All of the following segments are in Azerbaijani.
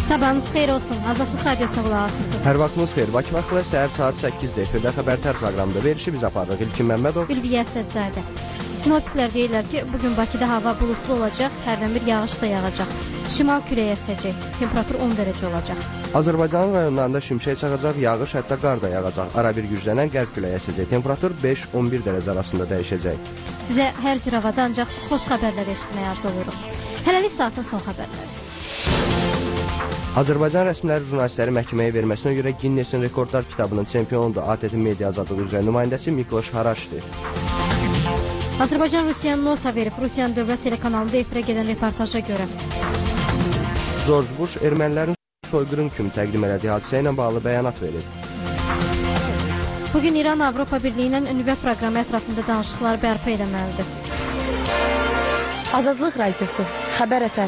Sabahınız xeyir olsun. Azadlıq Radiosuna qulaq asırsınız. Hər vaxtınız xeyir. Bakı vaxtı səhər saat 8-də efirdə xəbərtər proqramında verişi biz aparırıq. İlkin Məmmədov, Ülviyə Sədzadə. Sinoptiklər deyirlər ki, bugün Bakıda hava bulutlu olacaq, hərdən bir yağış da yağacaq. Şimal küləyə əsəcək, temperatur 10 dərəcə olacaq. Azərbaycanın rayonlarında şimşək çaxacaq, yağış, hətta qar da yağacaq. Ara bir güclənən qərb küləyə əsəcək, temperatur 5-11 dərəcə arasında dəyişəcək. Sizə hər cür havada ancaq xoş xəbərlər eşitməyə arzu oluruq. Hələlik saatın son xəbərləri. Azərbaycan rəsmiləri jurnalistləri məhkəməyə verməsinə görə Ginnesin Rekordlar kitabının çempionudur. ATƏT-in media azadlığı üzrə nümayəndəsi Mikloş Haraşdi. Azərbaycan Rusiyanın nota verib, Rusiyanın dövlət telekanalında efirə gedən reportaja görə. George Bush ermənilərin soyqırım kimi təqdim elədiyi hadisə ilə bağlı bəyanat verir. Bugün İran Avropa Birliyi ilə nüvə proqramı ətrafında danışıqlar bərpa eləməlidir. Azadlıq Radiosu, xəbər ətər.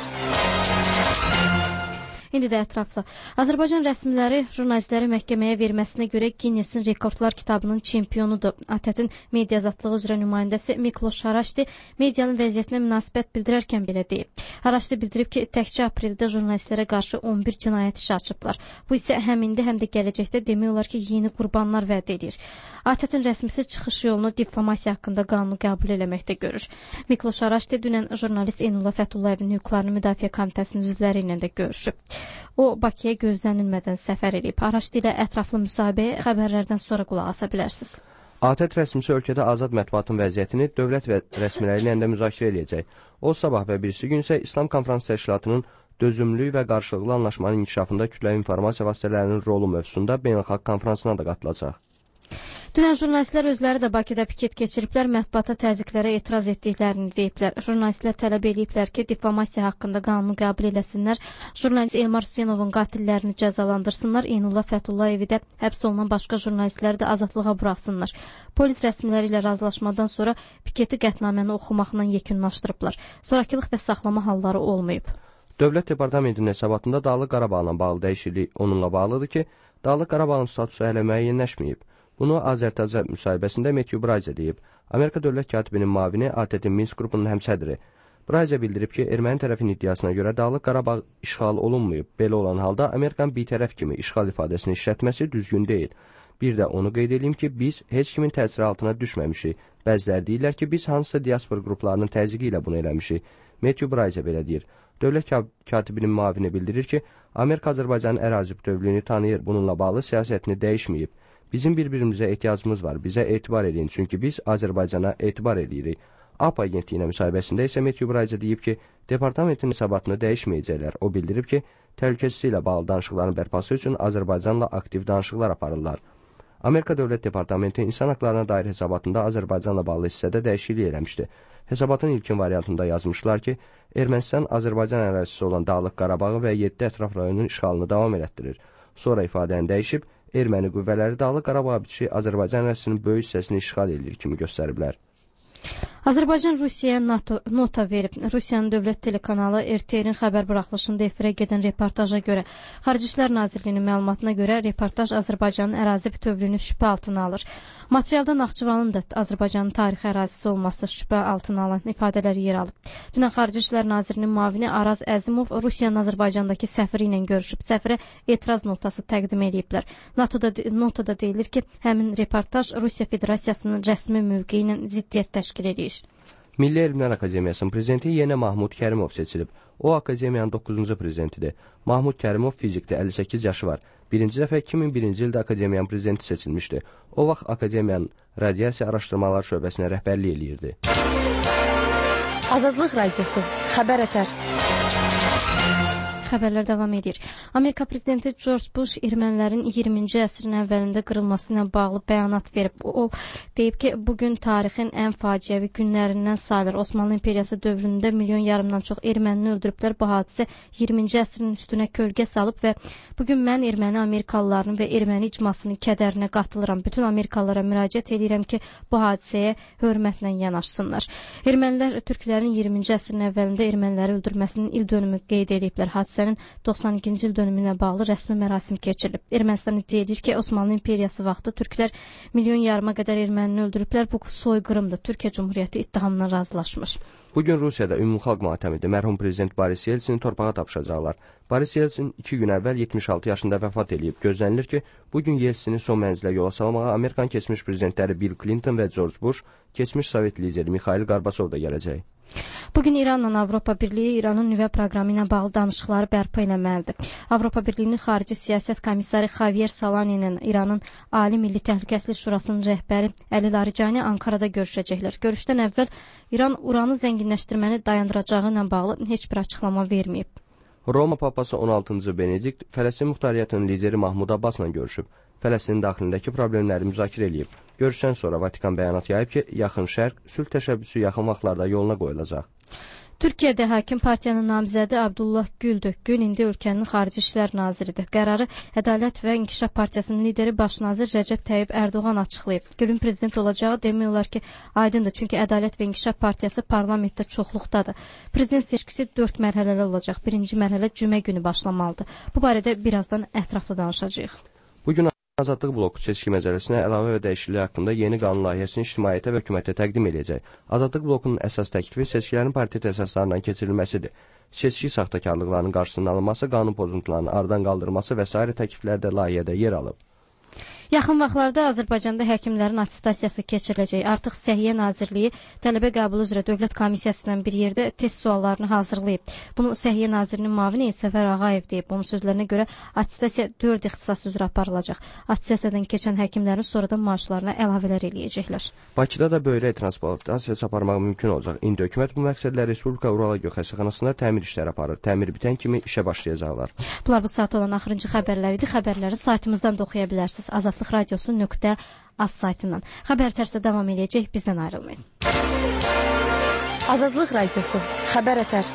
İndi də ətraflı. Azərbaycan rəsmiləri jurnalistləri məhkəməyə verməsinə görə Ginnesin Rekordlar kitabının çempionudur. ATƏT-in media azadlığı üzrə nümayəndəsi Mikloş Haraşdi medianın vəziyyətinə münasibət bildirərkən belə deyib. Haraşdi bildirib ki, təkcə apreldə jurnalistlərə qarşı 11 cinayət işi açıblar. Bu isə həm indi, həm də gələcəkdə demək olar ki, yeni qurbanlar vəd edir. ATƏT-in rəsmisi çıxış yolunu difamasiya haqqında qanunu qəbul eləməkdə görür. Mikloş Haraşdi dünən jurnalist Eynullah Fətullayevin hüquqlarını müdafiə komitəsinin üzvləri ilə də görüşüb. O, Bakıya gözlənilmədən səfər edib. Haraşdi ilə ətraflı müsahibəyə xəbərlərdən sonra qulaq asa bilərsiniz. ATƏT rəsmisi ölkədə azad mətbuatın vəziyyətini dövlət və rəsmiləri ilə də müzakirə edəcək. O, sabah və birisi gün isə İslam Konfrans Təşkilatının dözümlülük və qarşılıqlı anlaşmanın inkişafında kütləvi informasiya vasitələrinin rolu mövzusunda beynəlxalq konfransına da qatılacaq. Dünən jurnalistlər özləri də Bakıda piket keçiriblər, mətbuata təzyiqlərə etiraz etdiklərini deyiblər. Jurnalistlər tələb ediblər ki, difamasiya haqqında qanunu qəbul eləsinlər, jurnalist Elmar Hüseynovun qatillərini cəzalandırsınlar, Eynullah Fətullayevi də həbs olunan başqa jurnalistləri də azadlığa buraxsınlar. Polis rəsmiləri ilə razılaşmadan sonra piketi qətnaməni oxumaqla yekunlaşdırıblar. Zorakılıq və saxlama halları olmayıb. Dövlət Departamentinin hesabatında Dağlıq Qarabağla bağlı dəyişiklik onunla bağlıdır ki, Dağlıq Qarabağın statusu hələ müəyyənləşməyib. Bunu Azərtaca müsahibəsində Matthew Brayze deyib. Amerika Dövlət Katibinin mavini ATƏT-in Minsk qrupunun həmsədri. Brayze bildirib ki, erməni tərəfin iddiasına görə Dağlıq Qarabağ işğal olunmayıb. Belə olan halda Amerikan bitərəf kimi işğal ifadəsini işlətməsi düzgün deyil. Bir də onu qeyd edeyim ki, biz heç kimin təsiri altına düşməmişik. Bəziləri deyirlər ki, biz hansısa diaspor qruplarının təzyiqi ilə bunu eləmişik. Matthew Brayze belə deyir. Dövlət Katibinin mavini bildirir ki, Amerika Azərbaycanın ərazi bütövlüyünü tanıyır, bununla bağlı siyasətini dəyişməyib. Bizim bir-birimizə ehtiyacımız var, bizə etibar edin, çünki biz Azərbaycana etibar edirik. AP agentliyinə müsahibəsində isə Matthew Brayze deyib ki, departamentin hesabatını dəyişməyəcəklər. O bildirib ki, təhlükəsizlik ilə bağlı danışıqların bərpası üçün Azərbaycanla aktiv danışıqlar aparırlar. Amerika Dövlət Departamenti insan haqlarına dair hesabatında Azərbaycanla bağlı hissədə dəyişiklik eləmişdi. Hesabatın ilkin variantında yazmışlar ki, Ermənistan Azərbaycan ərazisi olan Dağlıq Qarabağı və 7 ətraf rayonun işğalını davam elətdirir. Sonra ifadəni dəyişib, erməni qüvvələri Dağlıq Qarabağ bitişi Azərbaycan ərazisinin böyük hissəsini işğal edir kimi göstəriblər. Azərbaycan Rusiyaya nota verib. Rusiyanın dövlət telekanalı RT-nin xəbər buraxılışında efirə gedən reportaja görə, Xarici İşlər Nazirliyinin məlumatına görə reportaj Azərbaycanın ərazi bütövlüyünü şübhə altına alır. Materialda Naxçıvanın da Azərbaycanın tarixi ərazisi olması şübhə altına alan ifadələr yer alıb. Dünən Xarici İşlər Nazirinin müavini Araz Əzimov Rusiyanın Azərbaycandakı səfiri ilə görüşüb. Səfirə etiraz notası təqdim ediblər. Notada deyilir ki, həmin reportaj Rusiya Federasiyasının rəsmi mövqeyi ilə ziddiyyət təşkil edir. Milli Elmlər Akademiyasının prezidenti yenə Mahmud Kərimov seçilib. O, akademiyanın 9-cu prezidentidir. Mahmud Kərimov fizikdə 58 yaşı var. Birinci dəfə 2001-ci ildə akademiyanın prezidenti seçilmişdi. O vaxt akademiyanın radiasiya araşdırmalar şöbəsinə rəhbərlik eləyirdi. Azadlıq Radiosu, xəbər ətər. Xəbərlər davam edir. Amerika prezidenti George Bush ermənilərin 20-ci əsrin əvvəlində qırılması ilə bağlı bəyanat verib. O deyib ki, bugün tarixin ən faciəvi günlərindən sayılır. Osmanlı İmperiyası dövründə milyon yarımdan çox ermənini öldürüblər. Bu hadisə 20-ci əsrin üstünə kölgə salıb və bugün mən erməni Amerikalılarının və erməni icmasının kədərinə qatılıram. Bütün Amerikalılara müraciət edirəm ki, bu hadisəyə hörmətlə yanaşsınlar. Ermənilər türklərin 20-ci əsrin əvvəlində erməniləri öldürməsinin ildönümü qeyd ediblər. Hadisə hadisənin 92-ci il dönümünə bağlı rəsmi mərasim keçirilib. Ermənistan iddia edir ki, Osmanlı İmperiyası vaxtı türklər milyon yarıma qədər ermənini öldürüblər. Bu soyqırımdır. Türkiyə Cumhuriyyəti ittihamına razılaşmış. Bugün Rusiyada ümumxalq matəmidir. Mərhum prezident Boris Yeltsini torpağa tapışacaqlar. Boris Yeltsin 2 gün əvvəl 76 yaşında vəfat edib. Gözlənilir ki, bugün Yeltsini son mənzilə yola salmağa Amerikan keçmiş prezidentləri Bill Clinton və George Bush, keçmiş Sovet lideri Mikhail Gorbachov da gələcək. Bugün İranla Avropa Birliyi İranın nüvə proqramı ilə bağlı danışıqları bərpa eləməlidir. Avropa Birliyinin Xarici Siyasət Komissarı Javier Solani'nin İranın Ali Milli Təhlükəsizlik Şurasının rəhbəri Əli Larijani Ankarada görüşəcəklər. Görüşdən əvvəl İran uranı zənginləşdirməni dayandıracağı ilə bağlı heç bir açıqlama verməyib. Roma papası 16-cı Benedikt Fələstin Muxtariyyətinin lideri Mahmud Abbasla görüşüb. Fələstinin daxilindəki problemləri müzakirə edib. Görüşdən sonra Vatikan bəyanat yayıb ki, Yaxın Şərq sülh təşəbbüsü yaxın vaxtlarda yoluna qoyulacaq. Türkiyədə Hakim Partiyanın namizədi Abdullah Gül indi ölkənin Xarici İşlər Naziridir. Qərarı Ədalət və İnkişaf Partiyasının lideri baş nazir Rəcəb Tayyib Ərdoğan açıqlayıb. Gülün prezident olacağı demək olar ki, aydındır, çünki Ədalət və İnkişaf Partiyası parlamentdə çoxluqdadır. Prezident seçkisi 4 mərhələli olacaq. Birinci mərhələ cümə günü başlamalıdır. Bu barədə birazdan ətraflı danışacağıq. Bugün Azadlıq bloku seçki məcəlləsinə əlavə və dəyişiklik haqqında yeni qanun layihəsini ictimaiyyətə və hökumətə təqdim edəcək. Azadlıq blokunun əsas təklifi seçkilərin parti əsaslarından keçirilməsidir. Seçki saxtakarlıqlarının qarşısının alınması, qanun pozuntularının aradan qaldırılması və s. təkliflər də layihədə yer alıb. Yaxın vaxtlarda Azərbaycanda həkimlərin atestasiyası keçiriləcək. Artıq Səhiyyə Nazirliyi tələbə qəbulu üzrə Dövlət Komissiyası ilə bir yerdə test suallarını hazırlayıb. Bunu Səhiyyə Nazirinin müavini Səfər Ağayev deyib. Onun sözlərinə görə atestasiya 4 ixtisas üzrə aparılacaq. Atestasiyadan keçən həkimlərin sonradan maaşlarına əlavələr eləyəcəklər. Bakıda da böyrək transplantasiyası aparmaq mümkün olacaq. İndi hökumət bu məqsədlə Respublika Urologiya Xəstəxanasında təmir işləri aparır. Təmir bitən kimi işə başlayacaqlar. Bunlar bu saat olan axırıncı xəbərlər idi. Xəbərləri saytımızdan da oxuya bilərsiniz. Azadlıqradiosu.az saytından. Xəbər tərsə davam edəcək. Bizdən ayrılmayın. Azadlıq Radiosu. Xəbər ətər.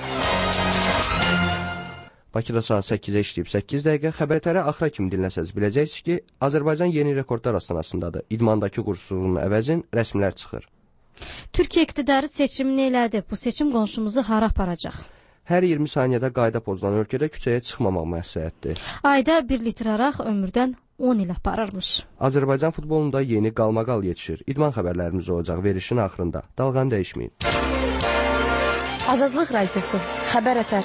Bakıda saat 8-ə işləyib 8 dəqiqə. Xəbərətəri axıra kimi dinləsəz biləcəksiniz ki, Azərbaycan yeni rekordlar astanasındadır. İdmandakı qursunun əvəzin rəsmlər çıxır. Türkiyə iqtidarı seçimini elədi. Bu seçim qonşumuzu hara aparacaq? Hər 20 saniyədə qayda pozulan ölkədə küçəyə çıxmamaq məsləhətdir. Ayda 1 litr araq ömürdən 10 il aparırmış. Azərbaycan futbolunda yeni qalmaqal yetişir. İdman xəbərlərimiz olacaq verilişin axırında. Dalğanı dəyişməyin. Azadlıq Radiosu. Xəbər ətər.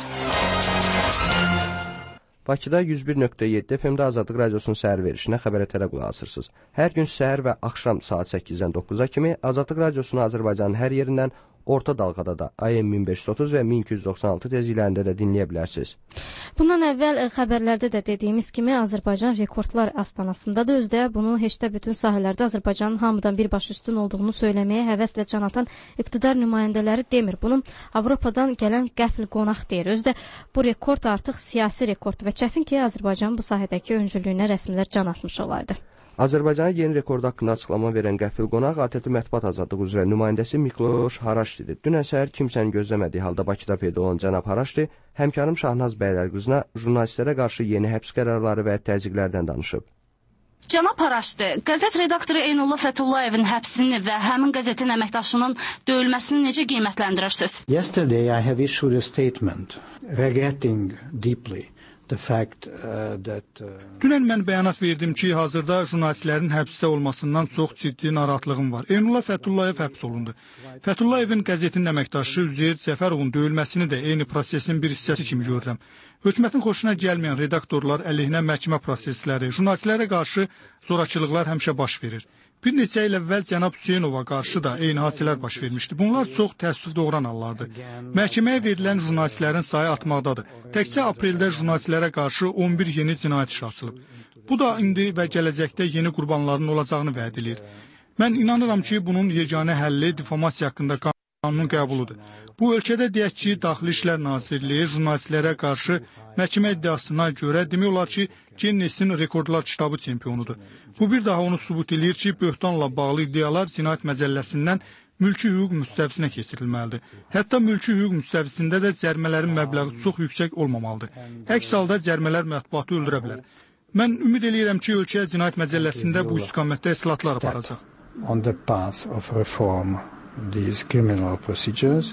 Bakıda 101.7 FM-də Azadlıq Radiosunun səhər verişinə xəbərətərə qulaq asırsınız. Hər gün səhər və axşam saat 8-dən 9-a kimi Azadlıq Radiosunu Azərbaycanın hər yerindən orta dalğada da AM 1530 və 1296 tezliklərində də dinləyə bilərsiniz. Bundan əvvəl xəbərlərdə də dediyimiz kimi Azərbaycan rekordlar astanasındadır. Özdə bunu heç də bütün sahələrdə Azərbaycanın hamıdan birbaş üstün olduğunu söyləməyə həvəslə can atan iqtidar nümayəndələri demir. Bunu Avropadan gələn qəfil qonaq deyir. Özdə bu rekord artıq siyasi rekorddur və çətin ki, Azərbaycanın bu sahədəki öncülüyünə rəsmilər can atmış olaydı. Azərbaycana yeni rekord haqqında açıqlama verən qəfil qonaq ATƏT Mətbuat Azadlığı üzrə nümayəndəsi Mikloş Haraşdidir. Dünən səhər kimsənin gözləmədiyi halda Bakıda peyda olan cənab Haraşdi, həmkarım Şahnaz Bəylərqızına jurnalistlərə qarşı yeni həbs qərarları və təzyiqlərdən danışıb. Cənab Haraşdi, qəzət redaktoru Eynullah Fətullayevin həbsini və həmin qəzetin əməkdaşının döyülməsini necə qiymətləndirirsiniz? Yesterday I have issued a statement regretting deeply the fact that Dünən mən bəyanat verdim ki, hazırda jurnalistlərin həbsdə olmasından çox ciddi narahatlığım var. Eynullah Fətullayev həbs olundu. Fətullayevin qəzetinin əməkdaşı Üzeyir Cəfərovun döyülməsini də eyni prosesin bir hissəsi kimi görürəm. Hökumətin xoşuna gəlməyən redaktorlar əleyhinə məhkəmə prosesləri, jurnalistlərə qarşı zorakılıqlar həmişə baş verir. Bir neçə il əvvəl cənab Hüseynova qarşı da eyni hadisələr baş vermişdi. Bunlar çox təəssüf doğuran hallardır. Məhkəməyə verilən jurnalistlərin sayı artmaqdadır. Təkcə apreldə jurnalistlərə qarşı 11 yeni cinayət işi açılıb. Bu da indi və gələcəkdə yeni qurbanların olacağını vəd edir. Mən inanıram ki, bunun yeganə həlli difamasiya haqqında qanunun qəbuludur. Bu ölkədə deyək ki, Daxili İşlər Nazirliyi jurnalistlərə qarşı məhkəmə iddiasına görə demək olar ki, Ginnesin rekordlar kitabı çempionudur. Bu bir daha onu sübut edir ki, böhtanla bağlı iddialar cinayət məcəlləsindən mülki hüquq müstəvisinə keçirilməlidir. Hətta mülki hüquq müstəvisində də cərimələrin məbləği çox yüksək olmamalıdır. Əks halda cərimələr mətbuatı öldürə bilər. Mən ümid edirəm ki, ölkə cinayət məcəlləsində bu istiqamətdə islahatlar aparacaq. on the path of reform these criminal procedures.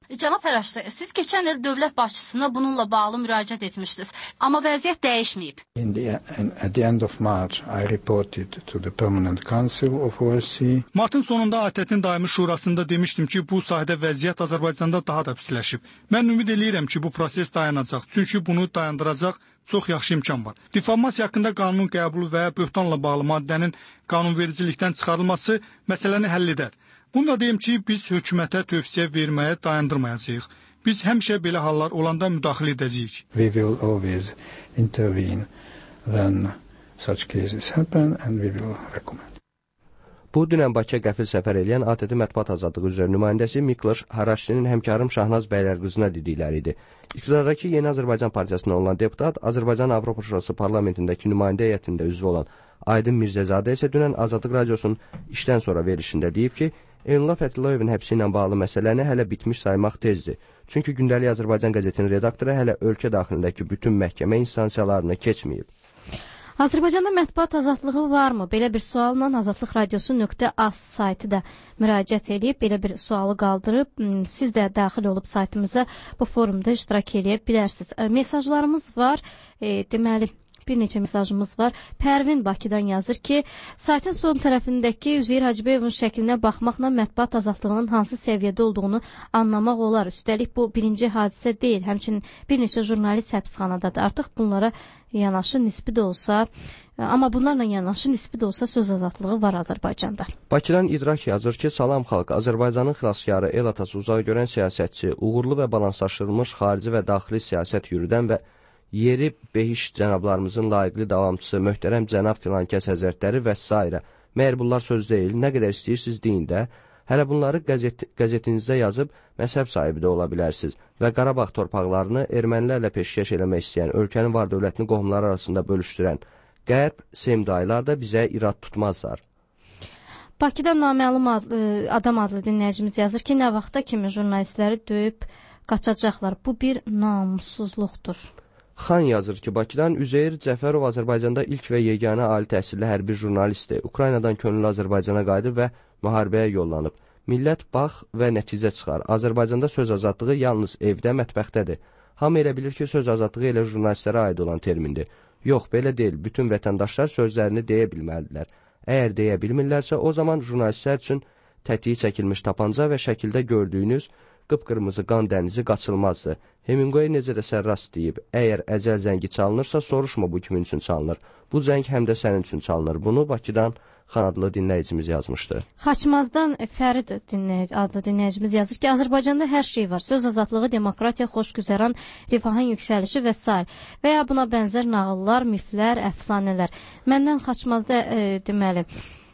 Cənab Pərəşdə, siz keçən il dövlət başçısına bununla bağlı müraciət etmişdiniz, amma vəziyyət dəyişməyib. At the end of March, I reported to the Permanent Council of OSCE. Martın sonunda ATƏT-in daimi şurasında demişdim ki, bu sahədə vəziyyət Azərbaycanda daha da pisləşib. Mən ümid eləyirəm ki, bu proses dayanacaq, çünki bunu dayandıracaq çox yaxşı imkan var. Difamasiya haqqında qanunun qəbulu və böhtanla bağlı maddənin qanunvericilikdən çıxarılması məsələni həll edər. Bunu da deyim ki, biz hökumətə tövsiyə verməyə dayandırmayacağıq. Biz həmişə belə hallar olanda müdaxilə edəcəyik. We will always intervene when such cases happen and we will recommend. Bu dünən Bakıya qəfil səfər edən ATƏT Mətbuat Azadlığı üzrə nümayəndəsi Mikloş Haraşdinin həmkarım Şahnaz Bəylərqızına dedikləri idi. İqtidardakı Yeni Azərbaycan Partiyasından olan deputat, Azərbaycan Avropa Şurası parlamentindəki nümayəndə heyətində üzv olan Aydın Mirzəzadə isə dünən Azadlıq Radiosunun işdən sonra verilişində deyib ki, Eynullah Fətullayevin həbsi ilə bağlı məsələni hələ bitmiş saymaq tezdir. Çünki Gündəlik Azərbaycan qəzetinin redaktoru hələ ölkə daxilindəki bütün məhkəmə instansiyalarını keçməyib. Azərbaycanda mətbuat azadlığı varmı? Belə bir sualla Azadlıq Radiosu.az saytı da müraciət edib, belə bir sualı qaldırıb. Siz də daxil olub saytımıza bu forumda iştirak edə bilərsiniz. Mesajlarımız var, deməli, bir neçə mesajımız var. Pərvin Bakıdan yazır ki, saytın son tərəfindəki Üzeyir Hacıbəyovun şəklinə baxmaqla mətbuat azadlığının hansı səviyyədə olduğunu anlamaq olar. Üstəlik bu birinci hadisə deyil. Həmçinin bir neçə jurnalist həbsxanadadır. Artıq bunlara yanaşı nisbi də olsa, amma bunlarla yanaşı nisbi də olsa söz azadlığı var Azərbaycanda. Bakıdan İdrak yazır ki, salam xalq, Azərbaycanın xilaskarı, el atası uzağa görən siyasətçi, uğurlu və balanslaşdırılmış xarici və daxili siyasət yürüdən və yeri behiş cənablarımızın layiqli davamçısı, möhtərəm cənab filankəs həzərtləri və s. Məyər bunlar söz deyil, nə qədər istəyirsiniz deyin də, hələ bunları qəzetinizdə yazıb məzhəb sahibi də ola bilərsiniz və Qarabağ torpaqlarını ermənilərlə peşkəş eləmək istəyən, ölkənin var dövlətini qohumlar arasında bölüşdürən Qərb, Semdaylar da bizə irad tutmazlar. Bakıda naməlum adam adlı dinləyicimiz yazır ki, nə vaxta kimi jurnalistləri döyüb qaçacaqlar. Bu bir namussuzluqdur. Xan yazır ki, Bakıdan Üzeyir Cəfərov Azərbaycanda ilk və yeganə ali təhsilli hərbi jurnalistdir. Ukraynadan könüllü Azərbaycana qayıdıb və müharibəyə yollanıb. Millət bax və nəticə çıxar. Azərbaycanda söz azadlığı yalnız evdə, mətbəxdədir. Hamı elə bilir ki, söz azadlığı elə jurnalistlərə aid olan termindir. Yox, belə deyil. Bütün vətəndaşlar sözlərini deyə bilməlidirlər. Əgər deyə bilmirlərsə, o zaman jurnalistlər üçün tətiyi çəkilmiş tapanca və şəkildə gördüyünüz qıpqırmızı qan dənizi qaçılmazdır. Hemingway necə də sərrast deyib, əgər əcəl zəngi çalınırsa, soruşma bu kimin üçün çalınır. Bu zəng həm də sənin üçün çalınır. Bunu Bakıdan Xan adlı dinləyicimiz yazmışdı. Xaçmazdan Fərid adlı dinləyicimiz yazır ki, Azərbaycanda hər şey var. Söz azadlığı, demokratiya, xoşgüzəran, rifahın yüksəlişi və s. və ya buna bənzər nağıllar, miflər, əfsanələr. Məndən Xaçmazda deməli,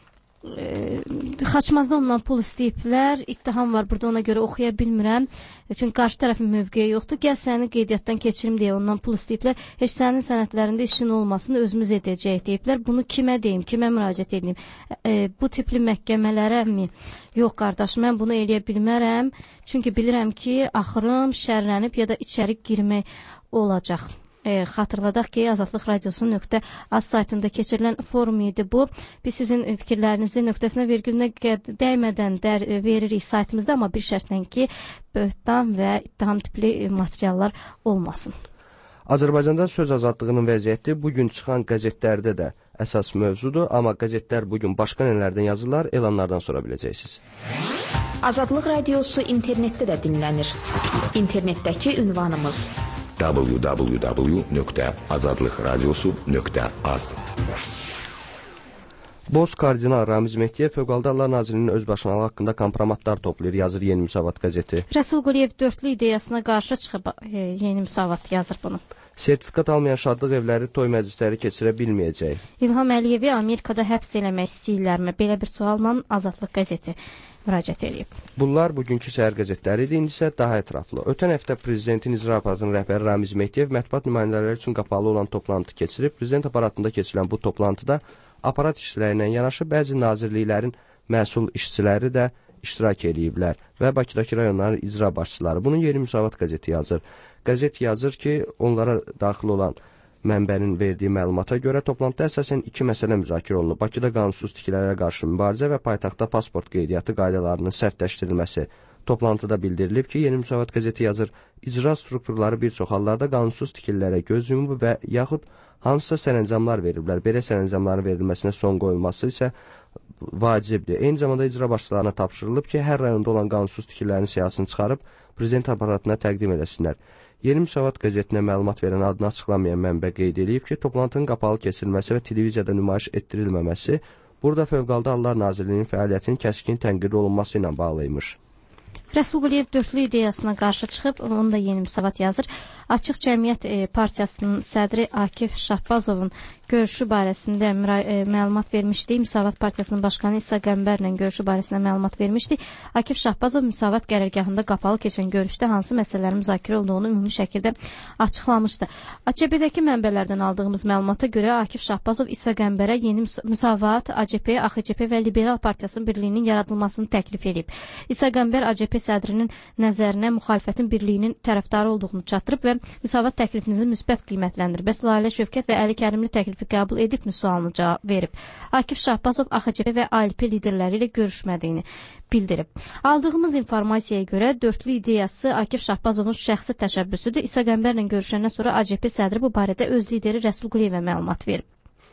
Xaçmazda ondan pul istəyiblər, ittiham var, burada ona görə oxuya bilmirəm, çünki qarşı tərəfin mövqeyi yoxdur, gəl səni qeydiyyatdan keçirim deyə ondan pul istəyiblər, heç sənin sənədlərində işin olmasını özümüz edəcəyik deyiblər, bunu kimə deyim, kimə müraciət edeyim, bu tipli məhkəmələrə mi? Yox qardaş, mən bunu eləyə bilmərəm, çünki bilirəm ki, axırım şərlənib ya da içəri girmək olacaq. Xatırladaq ki, Azadlıq Radiosu.az saytında keçirilən forum idi bu. Biz sizin fikirlərinizi nöqtəsinə virgülünə dəymədən veririk saytımızda, amma bir şərtlə ki, böhtan və ittiham tipli materiallar olmasın. Azərbaycanda söz azadlığının vəziyyəti bugün çıxan qəzetlərdə də əsas mövzudur, amma qəzetlər bugün başqa nələrdən yazırlar, elanlardan sonra biləcəksiniz. Azadlıq Radiosu internetdə də dinlənir. İnternetdəki ünvanımız www.azadlıqradiosu.az. Boz kardinal Ramiz Mehdiyev Fövqəladə Hallar Nazirliyinin özbaşınalığı haqqında kompromatlar toplayır, yazır Yeni Müsavat qəzeti. Rəsul Quliyev dörtlü ideyasına qarşı çıxıb Yeni Müsavat yazır bunu. Sertifikat almayan şadlıq evləri toy məclisləri keçirə bilməyəcək. İlham Əliyevi Amerikada həbs eləmək istəyirlərmi? Belə bir sualla Azadlıq qəzeti müraciət edib. Bunlar bugünkü səhər qəzetləri idi, indi isə daha ətraflı. Ötən həftə Prezidentin icra aparatının rəhbəri Ramiz Mehdiyev mətbuat nümayəndələri üçün qapalı olan toplantı keçirib. Prezident aparatında keçirilən bu toplantıda aparat işçiləri ilə yanaşı bəzi nazirliklərin məsul işçiləri də iştirak ediblər və Bakıdakı rayonların icra başçıları. Bunu Yeni Müsavat qəzeti yazır. Qəzet yazır ki, onlara daxil olan mənbənin verdiyi məlumata görə toplantıda əsasən iki məsələ müzakirə olunub. Bakıda qanunsuz tikililərə qarşı mübarizə və paytaxtda pasport qeydiyyatı qaydalarının sərtləşdirilməsi. Toplantıda bildirilib ki, Yeni Müsavat qəzeti yazır, icra strukturları bir çox hallarda qanunsuz tikililərə göz yumub və yaxud hansısa sərəncamlar veriblər. Belə sərəncamların verilməsinə son qoyulması isə vacibdir. Eyni zamanda icra başçılarına tapşırılıb ki, hər rayonda olan qanunsuz tikililərin siyasını çıxarıb prezident aparatına təqdim eləsinlər. Yeni Müsavat qəzetinə məlumat verən adını açıqlamayan mənbə qeyd edib ki, toplantının qapalı keçirilməsi və televiziyada nümayiş etdirilməməsi burada Fövqəladə Hallar Nazirliyinin fəaliyyətinin kəskin tənqid olunması ilə bağlıymış. Rəsul Quliyev dörtlü ideyasına qarşı çıxıb, onu da Yeni Müsavat yazır. Açıq Cəmiyyət Partiyasının sədri Akif Şahbazovun görüşü barəsində məlumat vermişdi. Müsavat Partiyasının başqanı İsa Qəmbərlə görüşü barəsində məlumat vermişdi. Akif Şahbazov Müsavat qərargahında qapalı keçən görüşdə hansı məsələlərin müzakirə olduğunu ümumi şəkildə açıqlamışdı. AÇP-dəki mənbələrdən aldığımız məlumata görə Akif Şahbazov İsa Qəmbərə Yeni Müsavat, ACP, AXCP və Liberal Partiyasının birliyinin yaradılmasını təklif edib. İsa Qəmbər ACP sədrinin nəzərinə müxalifətin birliyinin tərəfdarı olduğunu çatdırıb və Müsavat təklifinizi müsbət qiymətləndirib. Bəs Lalə Şövkət və Əli Kərimli təklifi qəbul edibmi sualını cavab verib. Akif Şahbazov AXCP və ALP liderləri ilə görüşmədiyini bildirib. Aldığımız informasiyaya görə dörtlü ideyası Akif Şahbazovun şəxsi təşəbbüsüdür. İsa Qəmbərlə görüşəndən sonra ACP sədri bu barədə öz lideri Rəsul Quliyevə məlumat verib.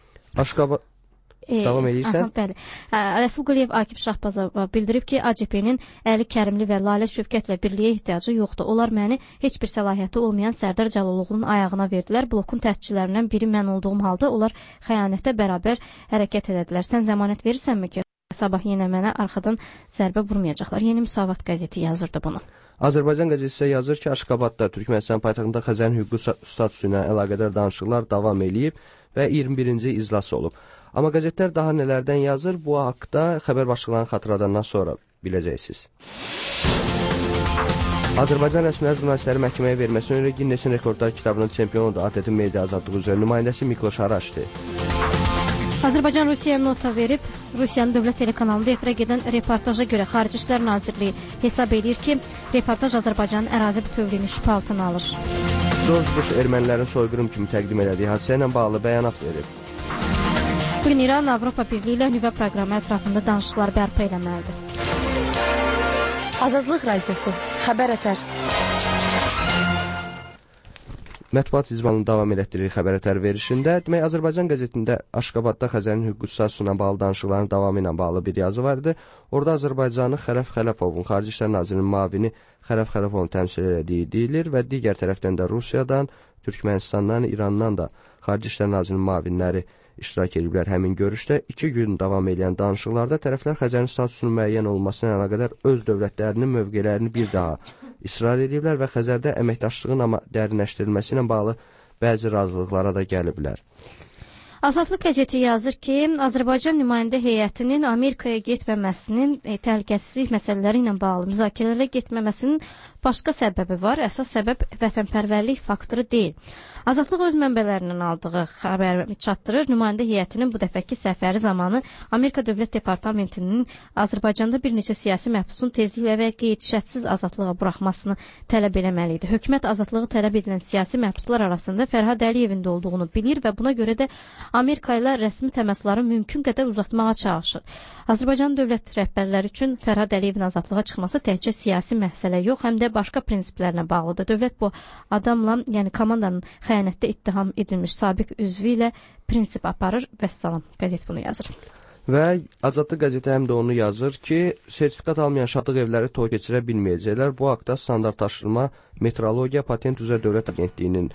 Davam edirsən? Bəli. Rəsul Quliyev Akif Şahbazova bildirib ki, ACP-nin Əli Kərimli və Lalə Şövkətlə birliyə ehtiyacı yoxdur. Onlar məni heç bir səlahiyyəti olmayan Sərdar Cəlaloğlu'nun ayağına verdilər. Blokun təsdiqçilərindən biri mən olduğum halda onlar xəyanətə bərabər hərəkət edədilər. Sən zəmanət verirsənmi ki, sabah yenə mənə arxadan zərbə vurmayacaqlar? Yeni Müsavat qəzeti yazırdı bunu. Azərbaycan qəzeti isə yazır ki, Aşqabadda Türkmənistan paytaxtında Xəzərin hüquqi statusu ilə əlaqədar danışıqlar davam eləyib və 21-ci iclası olub. Amma qəzetlər daha nələrdən yazır, bu haqda xəbər başlıqlarını xatırladandan sonra biləcəksiniz. Azərbaycan rəsmiləri jurnalistləri məhkəməyə verməsinə görə Ginnesin rekordlar kitabının çempionudur. ATƏT-in media azadlığı üzrə nümayəndəsi Mikloş Haraçdi. Azərbaycan Rusiyaya nota verib, Rusiyanın dövlət telekanalında efirə gedən reportaja görə Xarici İşlər Nazirliyi hesab edir ki, reportaj Azərbaycanın ərazi bütövlüyünü şübhə altına alır. George Bush ermənilərin soyqırım kimi təqdim elədiyi hadisə ilə bağlı bəyanat verib. Bugün İran Avropa Birliyi ilə nüvə proqramı ətrafında danışıqlar bərpa eləməlidir. Azadlıq Radiosu, Xəbər Ətər. Mətbuat icmalını davam elətdirir xəbər ətər verişində. Demək, Azərbaycan qəzetində Aşqabadda Xəzərin hüquqi statusu ilə bağlı danışıqların davamı ilə bağlı bir yazı vardı. Orada Azərbaycanı Xələf Xələfovun, Xarici İşlər Nazirinin müavini Xələf Xələfovun təmsil etdiyi deyilir və digər tərəfdən də Rusiyadan, Türkmənistandan, İrandan da Xarici İşlər Nazirinin müavinləri iştirak ediblər həmin görüşdə. 2 gün davam edən danışıqlarda tərəflər Xəzərin statusunun müəyyən olmasına əlaqədar öz dövlətlərinin mövqelərini bir daha israr ediblər və Xəzərdə əməkdaşlığın amma dərinləşdirilməsi ilə bağlı bəzi razılıqlara da gəliblər. Azadlıq qəzeti yazır ki, Azərbaycan nümayəndə heyətinin Amerikaya getməməsinin təhlükəsizlik məsələləri ilə bağlı müzakirələrə getməməsinin başqa səbəbi var. Əsas səbəb vətənpərvərlik faktoru deyil. Azadlıq öz mənbələrindən aldığı xəbəri çatdırır. Nümayəndə heyətinin bu dəfəki səfəri zamanı Amerika Dövlət Departamentinin Azərbaycanda bir neçə siyasi məhbusun tezliklə və qeyd-şərtsiz azadlığa buraxmasını tələb eləməli idi. Hökumət azadlığı tələb edilən siyasi məhbuslar arasında Fərhad Əliyevin də olduğunu bilir və buna görə də Amerika ilə rəsmi təmasları mümkün qədər uzatmağa çalışır. Azərbaycan dövlət rəhbərləri üçün Fərhad Əliyevin azadlığa çıxması təkcə siyasi məsələ yox, həm də başqa prinsiplərlə bağlıdır. Dövlət bu adamla, yəni komandanın xəyanətdə ittiham edilmiş sabiq üzvü ilə prinsip aparır. Vəssalam, qəzet bunu yazır. Və Azadlıq qəzeti həm də onu yazır ki, sertifikat almayan şadlıq evləri toy keçirə bilməyəcəklər. Bu haqda standartlaşdırma Metrologiya Patent üzrə Dövlət Agentliyinin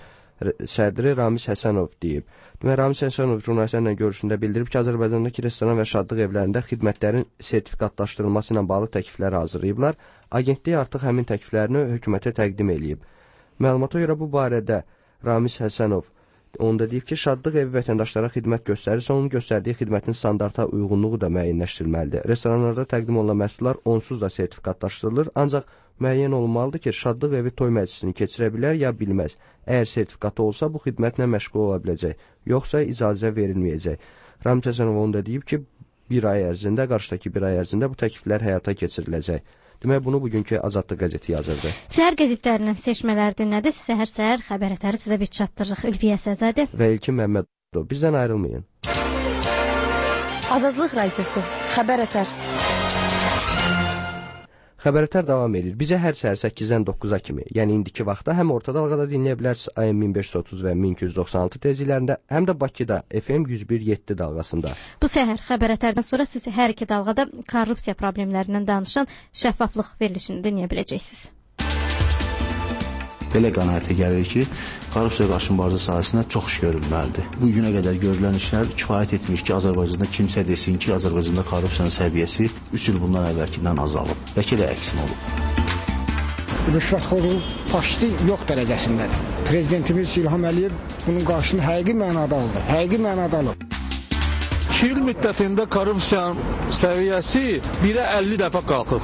sədri Ramiz Həsənov deyib. Ramiz Həsənov jurnalistlərlə görüşündə bildirib ki, Azərbaycandakı restoran və şadlıq evlərində xidmətlərin sertifikatlaşdırılması ilə bağlı təkliflər hazırlayıblar. Agentlik artıq həmin təkliflərini hökumətə təqdim eləyib. Məlumata görə bu barədə Ramiz Həsənov onda deyib ki, şadlıq evi vətəndaşlara xidmət göstərirsə, onun göstərdiyi xidmətin standarta uyğunluğu da müəyyənləşdirilməlidir. Restoranlarda təqdim olunan məhsullar onsuz da sertifikatlaşdırılır, ancaq müəyyən olmalıdır ki, şadlıq evi toy məclisini keçirə bilər ya bilməz. Əgər sertifikatı olsa, bu xidmətlə məşğul ola biləcək, yoxsa icazə verilməyəcək. Ramiz Həsənov onda deyib ki, qarşıdakı bir ay ərzində bu təkliflər həyata keçiriləcək. Demək, bunu bugünkü Azadlıq qəzeti yazırdı. Səhər qəzetlərinin seçmələri dinlədi. Səhər xəbər ətəri sizə bir çatdırırıq. Ülviyə Səzadə və İlkin Məmmədov. Bizdən ayrılmayın. Azadlıq Radiosu, Xəbər Ətər. Xəbərətər davam edir. Bizə hər səhər 8-dən 9-a kimi, yəni indiki vaxtda həm orta dalğada dinləyə bilərsiniz AM 1530 və 1296 tezliklərində, həm də Bakıda FM 101.7 dalğasında. Bu səhər xəbərətərdən sonra siz hər iki dalğada korrupsiya problemlərindən danışan şəffaflıq verilişini dinləyə biləcəksiniz. Belə qənaətə gəlir ki, korrupsiya qarşı mübarizə sahəsində çox iş görülməlidir. Bu günə qədər görülən işlər kifayət etmiş ki, Azərbaycanda kimsə desin ki, Azərbaycanda korrupsiyanın səviyyəsi 3 il bundan əvvəlkindən azalıb. Bəlkə də əksin olub. Rüşvətxorluğu faşistlik yox dərəcəsindədir. Prezidentimiz İlham Əliyev bunun qarşısını həqiqi mənada aldı. Həqiqi mənada alıb. 2 il müddətində korrupsiyanın səviyyəsi 1-ə 50 dəfə qalxıb.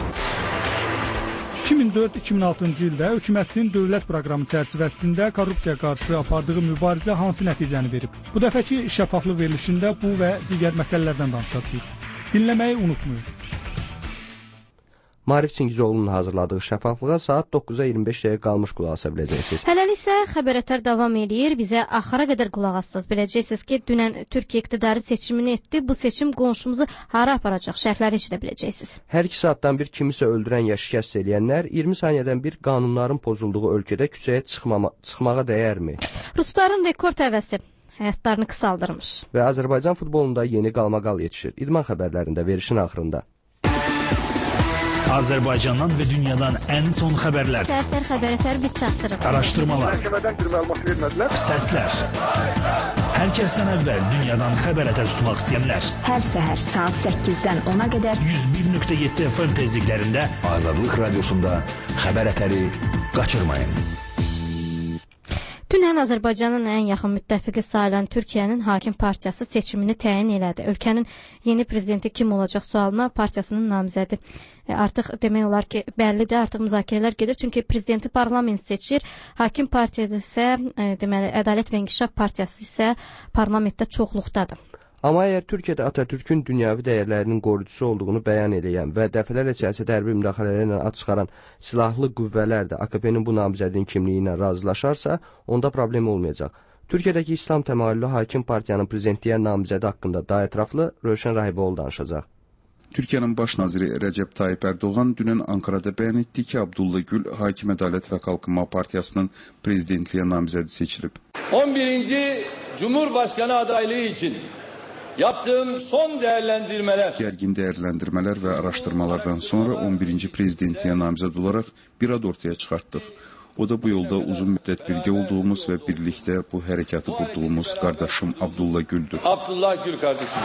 2004-2006-cı ildə hökumətin dövlət proqramı çərçivəsində korrupsiyaya qarşı apardığı mübarizə hansı nəticəni verib? Bu dəfəki şəffaflıq verilişində bu və digər məsələlərdən danışacağıq. Dinləməyi unutmayın. Maarif Çingizoğlu'nun hazırladığı şəffaflığa saat 9-a 25 dəqiqə qalmış qulaq asa biləcəksiniz. Hələlik isə xəbərətər davam edir. Bizə axıra qədər qulaq assınız. Biləcəksiniz ki, dünən Türkiyə iqtidarı seçimini etdi. Bu seçim qonşumuzu hara aparacaq? Şərhləri eşidə biləcəksiniz. Hər 2 saatdan bir kimisə öldürən ya şikəst eləyənlər 20 saniyədən bir qanunların pozulduğu ölkədə küçəyə çıxmağa dəyərmi? Rusların rekord həvəsi həyatlarını qısaldırmış. Və Azərbaycan futbolunda yeni qalmaqal yetişir. İdman xəbərlərində verilişin axırında. Azərbaycandan və dünyadan ən son xəbərlər. Səhər xəbərətər biz çatdırırıq. Araşdırmalar. Səslər. Hər kəsdən əvvəl dünyadan xəbərətər tutmaq istəyənlər. Hər səhər saat 8-dən 10-a qədər 101.7 FM tezliklərində Azadlıq Radiosunda xəbərətəri qaçırmayın. Dünən Azərbaycanın ən yaxın müttəfiqi sayılan Türkiyənin Hakim Partiyası seçimini təyin elədi. Ölkənin yeni prezidenti kim olacaq sualına partiyasının namizədi artıq demək olar ki, bəllidir, artıq müzakirələr gedir. Çünki prezidenti parlament seçir. Hakim Partiyası isə, deməli, Ədalət və İnkişaf Partiyası isə parlamentdə çoxluqdadır. Amma əgər Türkiyədə Atatürkün dünyəvi dəyərlərinin qorucusu olduğunu bəyan edən və dəfələrlə siyasi hərbi müdaxilələrlə ad çıxaran silahlı qüvvələr də AKP-nin bu namizədinin kimliyi ilə razılaşarsa, onda problem olmayacaq. Türkiyədəki İslam təmayüllü Hakim Partiyanın prezidentliyə namizədi haqqında daha ətraflı Rövşən Rahiboğlu danışacaq. Türkiyənin baş naziri Rəcəb Tayyip Ərdoğan dünən Ankarada bəyan etdi ki, Abdullah Gül Hakim Ədalət və Qalkınma Partiyasının prezidentliyə namizədi seçilib. 11. Cumhurbaşkanı adaylığı için yaptığım son değerlendirmeler. Gərgin değerlendirmeler ve araştırmalardan sonra 11. prezidentliyə namizəd olaraq bir ad ortaya çıxartdıq. O da bu yolda uzun müddət birgə olduğumuz və birlikdə bu hərəkatı qurduğumuz qardaşım Abdullah Gül'dür. Abdullah Gül kardeşim.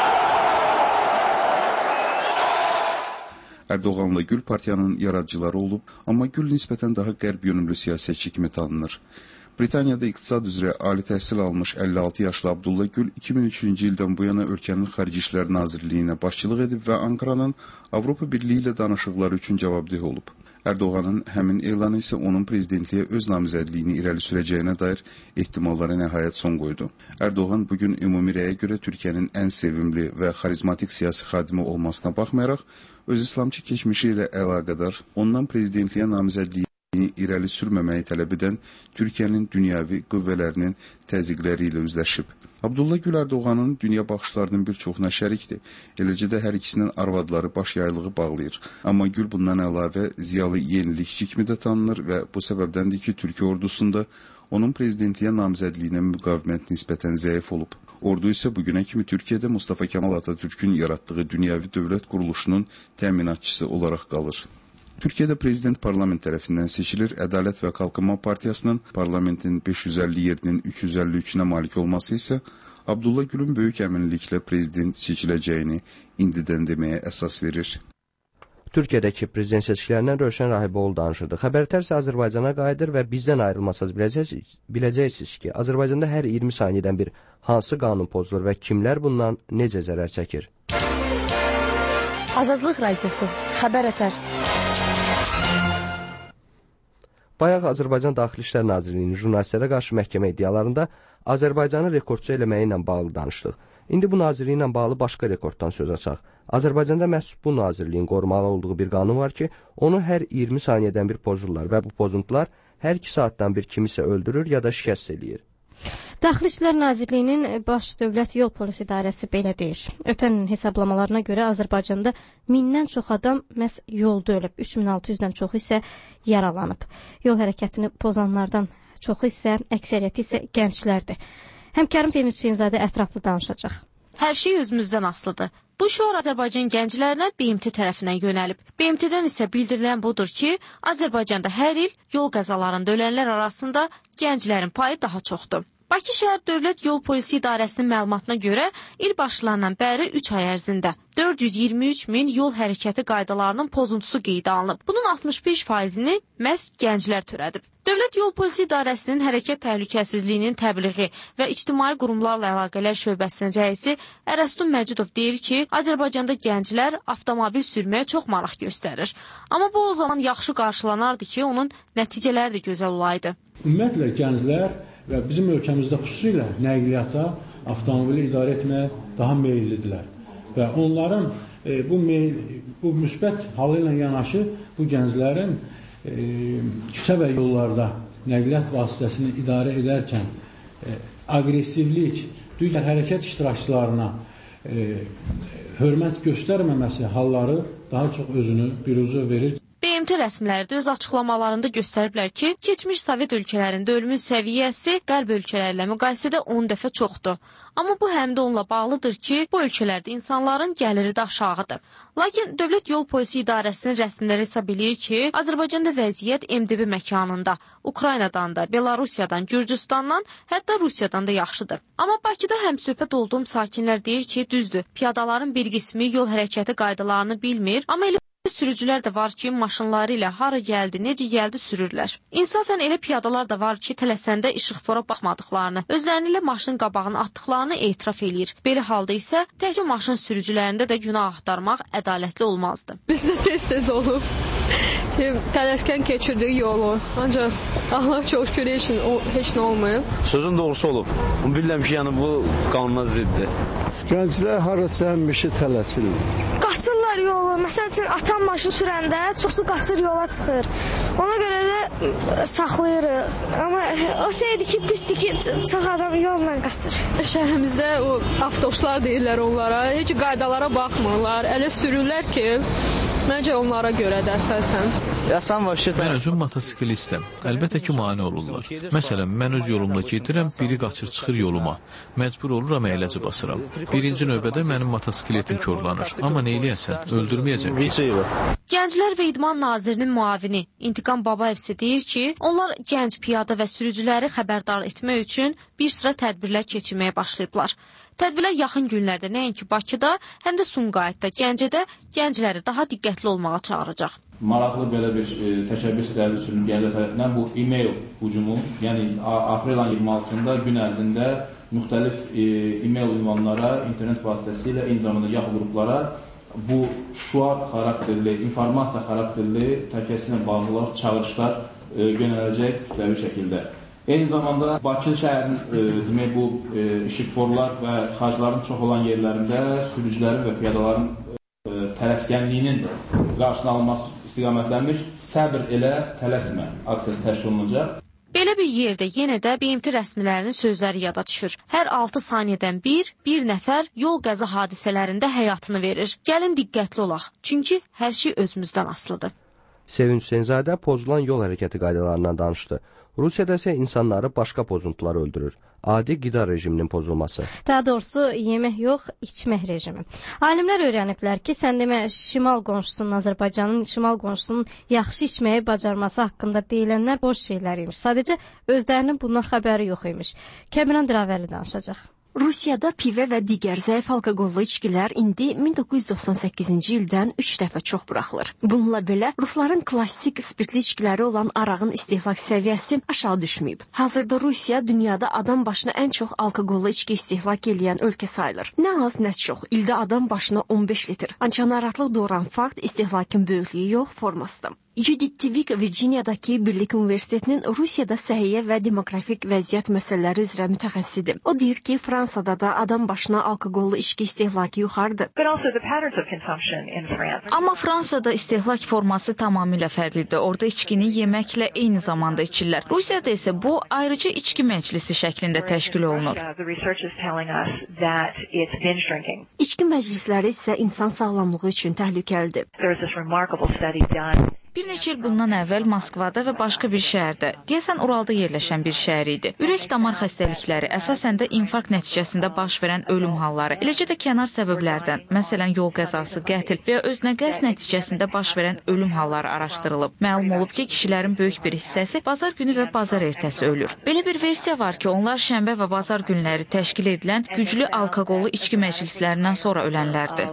Erdoğanla Gül partiyanın yaradıcıları olub, amma Gül nisbətən daha qərb yönümlü siyasətçi kimi tanınır. Britaniyada iqtisad üzrə ali təhsil almış 56 yaşlı Abdullah Gül 2003-cü ildən bu yana ölkənin Xarici İşlər Nazirliyinə başçılıq edib və Ankaranın Avropa Birliyi ilə danışıqları üçün cavabdeh olub. Erdoğanın həmin elanı isə onun prezidentliyə öz namizədliyini irəli sürəcəyinə dair ehtimallara nəhayət son qoydu. Erdoğan bugün ümumi rəyə görə Türkiyənin ən sevimli və xarizmatik siyasi xadimi olmasına baxmayaraq, öz İslamçı keçmişi ilə əlaqədar ondan prezidentliyə namizədliyi irəli sürməməyi tələb edən Türkiyənin dünyəvi qüvvələrinin təzyiqləri ilə üzləşib. Abdullah Gül Erdoğanın dünya baxışlarının bir çoxuna şərikdir. Eləcə də hər ikisinin arvadları baş yaylığı bağlayır. Amma Gül bundan əlavə ziyalı yenilikçi kimi də tanınır və bu səbəbdəndir ki, Türkiyə ordusunda onun prezidentliyə namizədliyinə müqavimət nisbətən zəif olub. Ordu isə bugünə kimi Türkiyədə Mustafa Kemal Atatürkün yaratdığı dünyəvi dövlət quruluşunun təminatçısı olaraq qalır. Türkiyədə prezident parlament tərəfindən seçilir. Ədalət və Qalkınma Partiyasının parlamentin 550 yerinin 353-nə malik olması isə Abdullah Gül'ün böyük əminliklə prezident seçiləcəyini indidən deməyə əsas verir. Türkiyədəki prezident seçkilərindən Rövşən Rahiboğlu danışırdı. Xəbərlər isə Azərbaycana qayıdır və bizdən ayrılmasaz biləcəksiniz ki, Azərbaycanda hər 20 saniyədən bir hansı qanun pozulur və kimlər bundan necə zərər çəkir? Azadlıq Radiosu, xəbərətər. Bayaq Azərbaycan Daxili İşlər Nazirliyinin jurnalistlərə qarşı məhkəmə iddialarında Azərbaycanı rekordçu eləməyi ilə bağlı danışdıq. İndi bu nazirliyi ilə bağlı başqa rekorddan söz açaq. Azərbaycanda məhz bu nazirliyin qorumalı olduğu bir qanun var ki, onu hər 20 saniyədən bir pozurlar və bu pozuntular hər 2 saatdan bir kimisə öldürür ya da şikəst eləyir. Daxili İşlər Nazirliyinin Baş Dövlət Yol Polisi İdarəsi belə deyir. Ötən ilin hesablamalarına görə Azərbaycanda 1000-dən çox adam məhz yolda ölüb, 3600-dən çoxu isə yaralanıb. Yol hərəkətini pozanlardan çoxu isə, əksəriyyəti isə gənclərdir. Həmkarım Sevinç Hüseynzadə ətraflı danışacaq. Hər şey özümüzdən asılıdır. Bu şüar Azərbaycan gənclərinə BMT tərəfindən yönəlib. BMT-dən isə bildirilən budur ki, Azərbaycanda hər il yol qəzalarında ölənlər arasında gənclərin payı daha çoxdur. Bakı şəhər Dövlət Yol Polisi İdarəsinin məlumatına görə il başlanandan bəri 3 ay ərzində 423 min yol hərəkəti qaydalarının pozuntusu qeydə alınıb. Bunun 65%-ni məhz gənclər törədib. Dövlət Yol Polisi İdarəsinin hərəkət təhlükəsizliyinin təbliği və ictimai qurumlarla əlaqələr şöbəsinin rəisi Ərəstun Məcidov deyir ki, Azərbaycanda gənclər avtomobil sürməyə çox maraq göstərir. Amma bu o zaman yaxşı qarşılanardı ki, onun nəticələri də gözəl olaydı. Ümumiyyətlə gənclər və bizim ölkəmizdə xüsusilə nəqliyyata, avtomobili idarə etməyə daha meyillidirlər. Və onların bu müsbət halı ilə yanaşı bu gənclərin küçə və yollarda nəqliyyat vasitəsini idarə edərkən aqressivlik, digər hərəkət iştirakçılarına hörmət göstərməməsi halları daha çox özünü biruzə verir. BMT rəsmiləri də öz açıqlamalarında göstəriblər ki, keçmiş Sovet ölkələrində ölümün səviyyəsi qərb ölkələrlə müqayisədə 10 dəfə çoxdur. Amma bu həm də onunla bağlıdır ki, bu ölkələrdə insanların gəliri də aşağıdır. Lakin Dövlət Yol Polisi İdarəsinin rəsmiləri hesab edir ki, Azərbaycanda vəziyyət MDB məkanında, Ukraynadan da, Belarusiyadan, Gürcüstandan, hətta Rusiyadan da yaxşıdır. Amma Bakıda həmsöhbət olduğum sakinlər deyir ki, düzdür, piyadaların bir qismi yol hərəkəti qaydalarını bilmir, amma elə sürücülər də var ki, maşınları ilə hara gəldi, necə gəldi sürürlər. İnsafən elə piyadalar da var ki, tələsəndə işıqfora baxmadıqlarını, özlərini ilə maşının qabağına atdıqlarını etiraf eləyir. Belə halda isə təkcə maşın sürücülərində də günah axtarmaq ədalətli olmazdı. Bizdə tez-tez olub. Tələskən keçirdik yolu. Ancaq Allah çox şükür heç nə olmayıb. Sözün doğrusu olub. Bilirəm ki, yəni bu qanuna ziddir. Gənclər harasa həmişə tələsirlər. Qaçırlar yolu. Məsəl üçün atam maşın sürəndə çoxsu qaçır yola çıxır. Ona görə də saxlayırıq. Amma o şeydir ki, pisdir ki, çox adam yolla qaçır. Şəhərimizdə o avtobuslar deyirlər onlara. Heç qaydalara baxmırlar. Elə sürürlər ki, məncə onlara görədir əsasən. Mən özüm motosiklistim. Əlbəttə ki, mane olurlar. Məsələn, mən öz yolumda gedirəm, biri qaçır çıxır yoluma. Məcbur oluram, əyləci basıram. Birinci növbədə mənim motosikletim korlanır. Amma neyləyəsən, öldürməyəcəm ki. Gənclər və İdman Nazirinin müavini İntiqam Babayev isə deyir ki, onlar gənc piyada və sürücüləri xəbərdar etmək üçün bir sıra tədbirlər keçirməyə başlayıblar. Tədbirlər yaxın günlərdə nəinki Bakıda, həm də Sumqayıtda, Gəncədə gəncləri daha diqqətli olmağa çağıracaq. Maraqlı belə bir təşəbbüs irəli sürülür gənclər tərəfindən bu e-mail hücumu, yəni aprel ayının 26-sında gün ərzində müxtəlif e-mail ünvanlara, internet vasitəsilə, eyni zamanda yaxın qruplara bu şüar xarakterli, informasiya xarakterli təhlükəsizliklə bağlı çağırışlar yönələcək kütləvi şəkildə. Eyni zamanda Bakı şəhərinin bu işıqforlar və tıxacların çox olan yerlərində sürücülərin və piyadaların tələskənliyinin qarşısına alınması istiqamətlənmiş səbr elə tələsmə aksiyası təşkil olunacaq. Belə bir yerdə yenə də BMT rəsmilərinin sözləri yada düşür. Hər 6 saniyədən bir nəfər yol qəza hadisələrində həyatını verir. Gəlin diqqətli olaq, çünki hər şey özümüzdən asılıdır. Sevinç Hüseynzadə pozulan yol hərəkəti qaydalarından danışdı. Rusiyada isə insanları başqa pozuntular öldürür. Adi qida rejiminin pozulması. Daha doğrusu yemək yox, içmək rejimi. Alimlər öyrəniblər ki, sən demə şimal qonşusunun, Azərbaycanın şimal qonşusunun yaxşı içməyi bacarması haqqında deyilənlər boş şeylər imiş. Sadəcə özlərinin bundan xəbəri yox imiş. Kəmran Dilavərli danışacaq. Rusiyada pivə və digər zəif alkoqollu içkilər indi 1998-ci ildən 3 dəfə çox buraxılır. Bununla belə Rusların klassik spirtli içkiləri olan arağın istehlak səviyyəsi aşağı düşməyib. Hazırda Rusiya dünyada adam başına ən çox alkoqollu içki istehlak edən ölkə sayılır. Nə az, nə çox. İldə adam başına 15 litr. Ancaq narahatlıq doğuran fakt istehlakın böyüklüyü yox, formasıdır. Judith Tivik Virginiyadakı Birlik Universitetinin Rusiyada səhiyyə və demografik vəziyyət məsələləri üzrə mütəxəssisidir. O deyir ki, Fransada da adam başına alkoqollu içki istehlakı yuxarıdır. Amma Fransada istehlak forması tamamilə fərqlidir. Orada içkini yeməklə eyni zamanda içirlər. Rusiyada isə bu ayrıca içki məclisi şəklində təşkil olunur. İçki məclisləri isə insan sağlamlığı üçün təhlükəlidir. Bir neçə il bundan əvvəl Moskvada və başqa bir şəhərdə, deyəsən Uralda yerləşən bir şəhər idi. Ürək-damar xəstəlikləri, əsasən də infarkt nəticəsində baş verən ölüm halları, eləcə də kənar səbəblərdən, məsələn yol qəzası, qətl və ya özünə qəsd nəticəsində baş verən ölüm halları araşdırılıb. Məlum olub ki, kişilərin böyük bir hissəsi bazar günü və bazar ertəsi ölür. Belə bir versiya var ki, onlar şənbə və bazar günləri təşkil edilən güclü alkoqollu içki məclislərindən sonra ölənlərdir.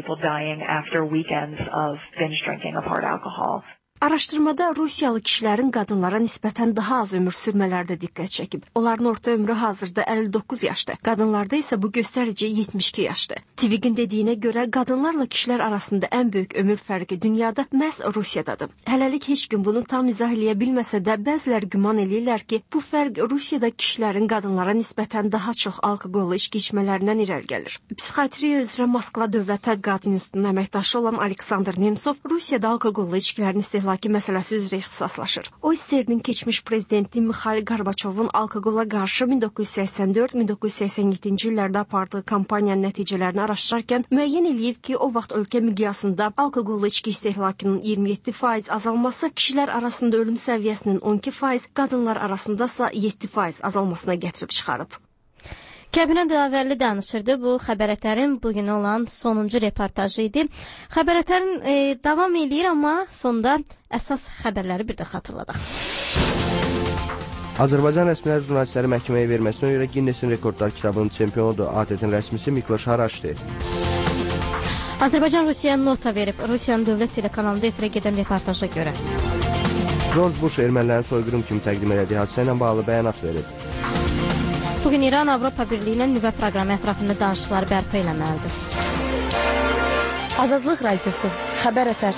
Araşdırmada Rusiyalı kişilərin qadınlara nisbətən daha az ömür sürmələrdə diqqət çəkib. Onların orta ömrü hazırda 59 yaşdır. Qadınlarda isə bu göstərici 72 yaşdır. Tivik'in dediyinə görə qadınlarla kişilər arasında ən böyük ömür fərqi dünyada məhz Rusiyadadır. Hələlik heç gün bunu tam izah eləyə bilməsə də bəzilər güman eləyirlər ki, bu fərq Rusiyada kişilərin qadınlara nisbətən daha çox alkoqollu içki içmələrindən irəli gəlir. Psixiatriya üzrə Moskva Dövlət Tədqiqat İnstitutunun əməkdaşı olan Aleksandr Nemtsov Rusiyada alkoqollu içkilərin istehlakı məsələsi üzrə ixtisaslaşır. O SSR-nin keçmiş prezidenti Mikhail Gorbaçovun alkoqola qarşı 1984-1987-ci illərdə apardığı kampaniyanın nəticələrini araşdırarkən müəyyən eləyib ki, o vaxt ölkə miqyasında alkoqollu içki istehlakının 27% azalması, kişilər arasında ölüm səviyyəsinin 12%, qadınlar arasındasa 7% azalmasına gətirib çıxarıb. Kəbinə Dilavərli danışırdı. Bu xəbərətərin bugün olan sonuncu reportajı idi. Xəbərətərin davam edir, amma sonda əsas xəbərləri bir də xatırladaq. Azərbaycan rəsmiləri jurnalistləri məhkəməyə verməsinə görə Ginnesin rekordlar kitabının çempionudur. ATƏT-in rəsmisi Mikloş Haraçdir. Azərbaycan Rusiyaya nota verib. Rusiyanın dövlət telekanalında efirə gedən reportaja görə. George Bush ermənilərin soyqırım kimi təqdim elədiyi hadisə ilə bağlı bəyanat verib. Bugün İran Avropa Birliyi ilə nüvə proqramı ətrafında danışıqları bərpa eləməlidir. Azadlıq Radiosu, xəbər ətər.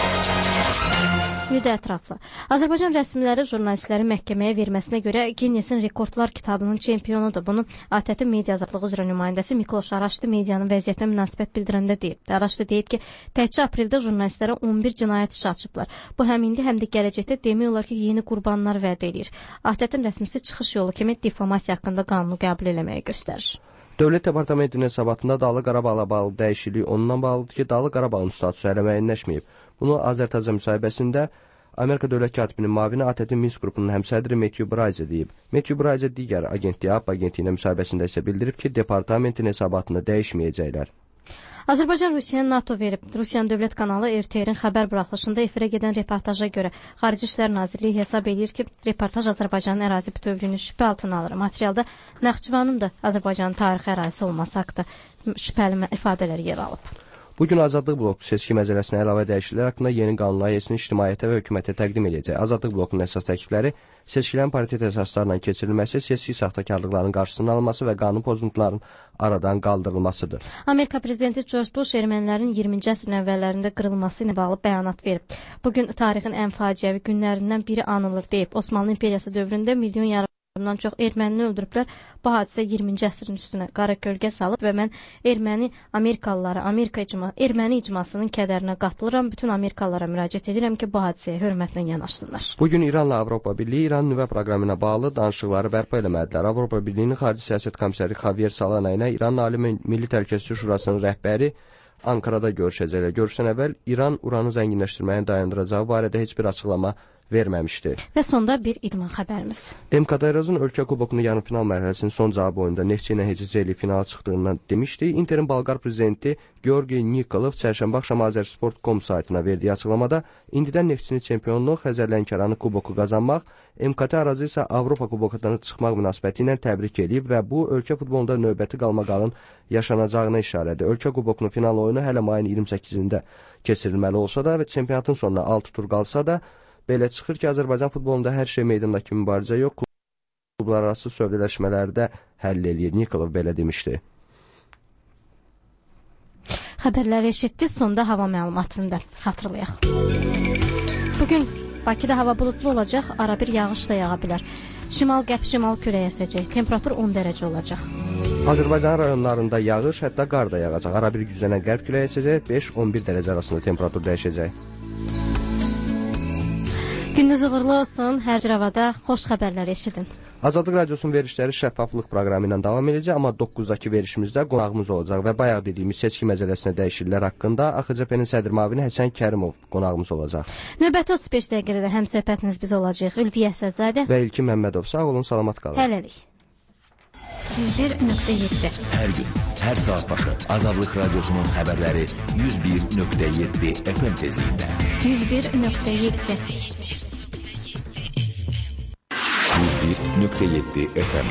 Müdə ətraflı. Azərbaycan rəsmiləri jurnalistləri məhkəməyə verməsinə görə Ginnesin rekordlar kitabının çempionudur. Bunu ATƏT-in media azadlığı üzrə nümayəndəsi Mikloş Haraçdi medianın vəziyyətinə münasibət bildirəndə deyib. Haraçdi deyib ki, təkcə apreldə jurnalistlərə 11 cinayət işi açıblar. Bu həm indi, həm də gələcəkdə demək olar ki, yeni qurbanlar vəd edir. ATƏT-in rəsmisi çıxış yolu kimi diplomasiya haqqında qanunu qəbul eləməyə göstərir. Dövlət Departamentinin hesabatında Dağlıq Qarabağla bağlı dəyişiklik ondan bağlıdır ki, Dağlıq Qarabağın statusu hələ müəyyənləşməyib. Bunu Azərtaca müsahibəsində Amerika Dövlət Katibinin müavini ATƏT-in Minsk qrupunun həmsədri Matthew Bryce deyib. Matthew Bryce digər agentliyə, AB agentliyinə müsahibəsində isə bildirib ki, departamentin hesabatını dəyişməyəcəklər. Azərbaycan Rusiyaya NATO verib. Rusiyanın dövlət kanalı RT-nin xəbər buraxılışında efirə gedən reportaja görə Xarici İşlər Nazirliyi hesab edir ki, reportaj Azərbaycanın ərazi bütövlüyünü şübhə altına alır. Materialda Naxçıvanın da Azərbaycanın tarixi ərazisi olması haqqında şübhəli ifadələr yer alıb. Bugün Azadlıq bloku seçki məcəlləsinə əlavə dəyişikliklər haqqında yeni qanun layihəsini ictimaiyyətə və hökumətə təqdim edəcək. Azadlıq blokunun əsas təklifləri seçkilərin paritet əsaslarla keçirilməsi, seçki saxtakarlıqlarının qarşısının alınması və qanun pozuntularının aradan qaldırılmasıdır. Amerika prezidenti George Bush ermənilərin 20-ci əsrin əvvəllərində qırılması ilə bağlı bəyanat verib. Bugün tarixin ən faciəvi günlərindən biri anılır deyib. Osmanlı İmperiyası dövründə milyon yarımdan çox ermənini öldürüblər. Bu hadisə 20-ci əsrin üstünə qara kölgə salıb və mən erməni icmasının kədərinə qatılıram. Bütün Amerikalılara müraciət edirəm ki, bu hadisəyə hörmətlə yanaşsınlar. Bugün İranla Avropa Birliyi İran nüvə proqramına bağlı danışıqları bərpa eləmədilər. Avropa Birliyinin Xarici Siyasət Komissarı Javier Solana ilə İran Ali Milli Təhlükəsizlik Şurasının rəhbəri Ankarada görüşəcəklər. Görüşdən əvvəl İran uranı zənginləşdirməyini dayandıracağı barədə heç bir açıqlama verməmişdi. Və sonda bir idman xəbərimiz. MKT Arazın ölkə kubokunu yarımfinal mərhələsinin son cavabı oyunda Neftçi ilə Heciceli finala çıxdığından demişdi. Interin Balqar prezidenti Georgi Nikolov çərşənbə axşamı Azərsport.com saytına verdiyi açıqlamada indidən Neftçinin çempionluq, Xəzər Lənkəranı kuboku qazanmaq, MKT Arazı isə Avropa kuboklarına çıxmaq münasibəti ilə təbrik edib və bu ölkə futbolunda növbəti qalmaqalın yaşanacağına işarədir. Ölkə kubokunun final oyunu hələ mayın 28-də keçirilməli olsa da və çempionatın sonuna 6 tur qalsa da belə çıxır ki, Azərbaycan futbolunda hər şey meydandakı mübarizə yox, klublar arası sövdələşmələrdə həll eləyir. Nikolov belə demişdi. Xəbərləri eşitdi, sonda hava məlumatında xatırlayaq. Bugün Bakıda hava bulutlu olacaq, arabir yağış da yağa bilər. Şimal-qərb şimal küləyə əsəcək. Temperatur 10 dərəcə olacaq. Azərbaycan rayonlarında yağış, hətta qar da yağacaq. Arabir güclənən qərb küləyə əsəcək, 5-11 dərəcə arasında temperatur dəyişəcək. Gününüz uğurlu olsun, hər cür havada xoş xəbərlər eşidin. Azadlıq Radiosunun verilişləri şəffaflıq proqramı ilə davam edəcək, amma 9-dakı verilişimizdə qonağımız olacaq və bayaq dediyimiz seçki məcəlləsinə dəyişikliklər haqqında AXCP-nin sədr müavini Həsən Kərimov qonağımız olacaq. Növbəti 35 dəqiqədə də həmsöhbətiniz söhbətiniz biz olacaq. Ülviyə Əsədzadə və İlkin Məmmədov. Sağ olun, salamat qalın. Hələlik. 101.7 Hər gün, hər saat başı Azadlıq Radiosunun xəbərləri 101.7 FM tezliyində. 101.7 101.7 FM.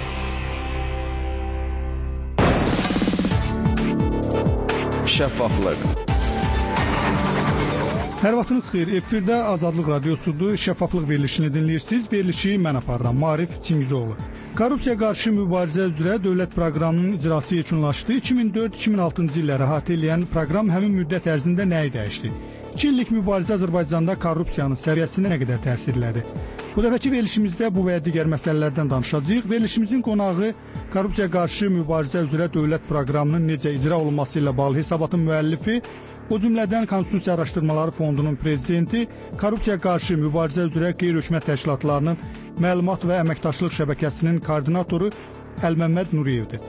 Şəffaflıq. Hər vaxtınız xeyir. Efirdə Azadlıq Radiosudur. Şəffaflıq verilişini dinləyirsiniz. Verilişi mən aparıram. Maarif Çingizoğlu. Korrupsiya qarşı mübarizə üzrə dövlət proqramının icrası yekunlaşdı. 2004-2006-cı illəri əhatə edən proqram həmin müddət ərzində nəyi dəyişdi? 2 illik mübarizə Azərbaycanda korrupsiyanın səviyyəsinə nə qədər təsirlədi? Bu dəfəki verilişimizdə bu və digər məsələlərdən danışacağıq. Verilişimizin qonağı korrupsiya qarşı mübarizə üzrə dövlət proqramının necə icra olunması ilə bağlı hesabatın müəllifi, o cümlədən Konstitusiya Araşdırmaları Fondunun prezidenti, korrupsiya qarşı mübarizə üzrə qeyri-hökumət təşkilatlarının məlumat və əməkdaşlıq şəbəkəsinin koordinatoru Əlməmməd Nuriyevdir.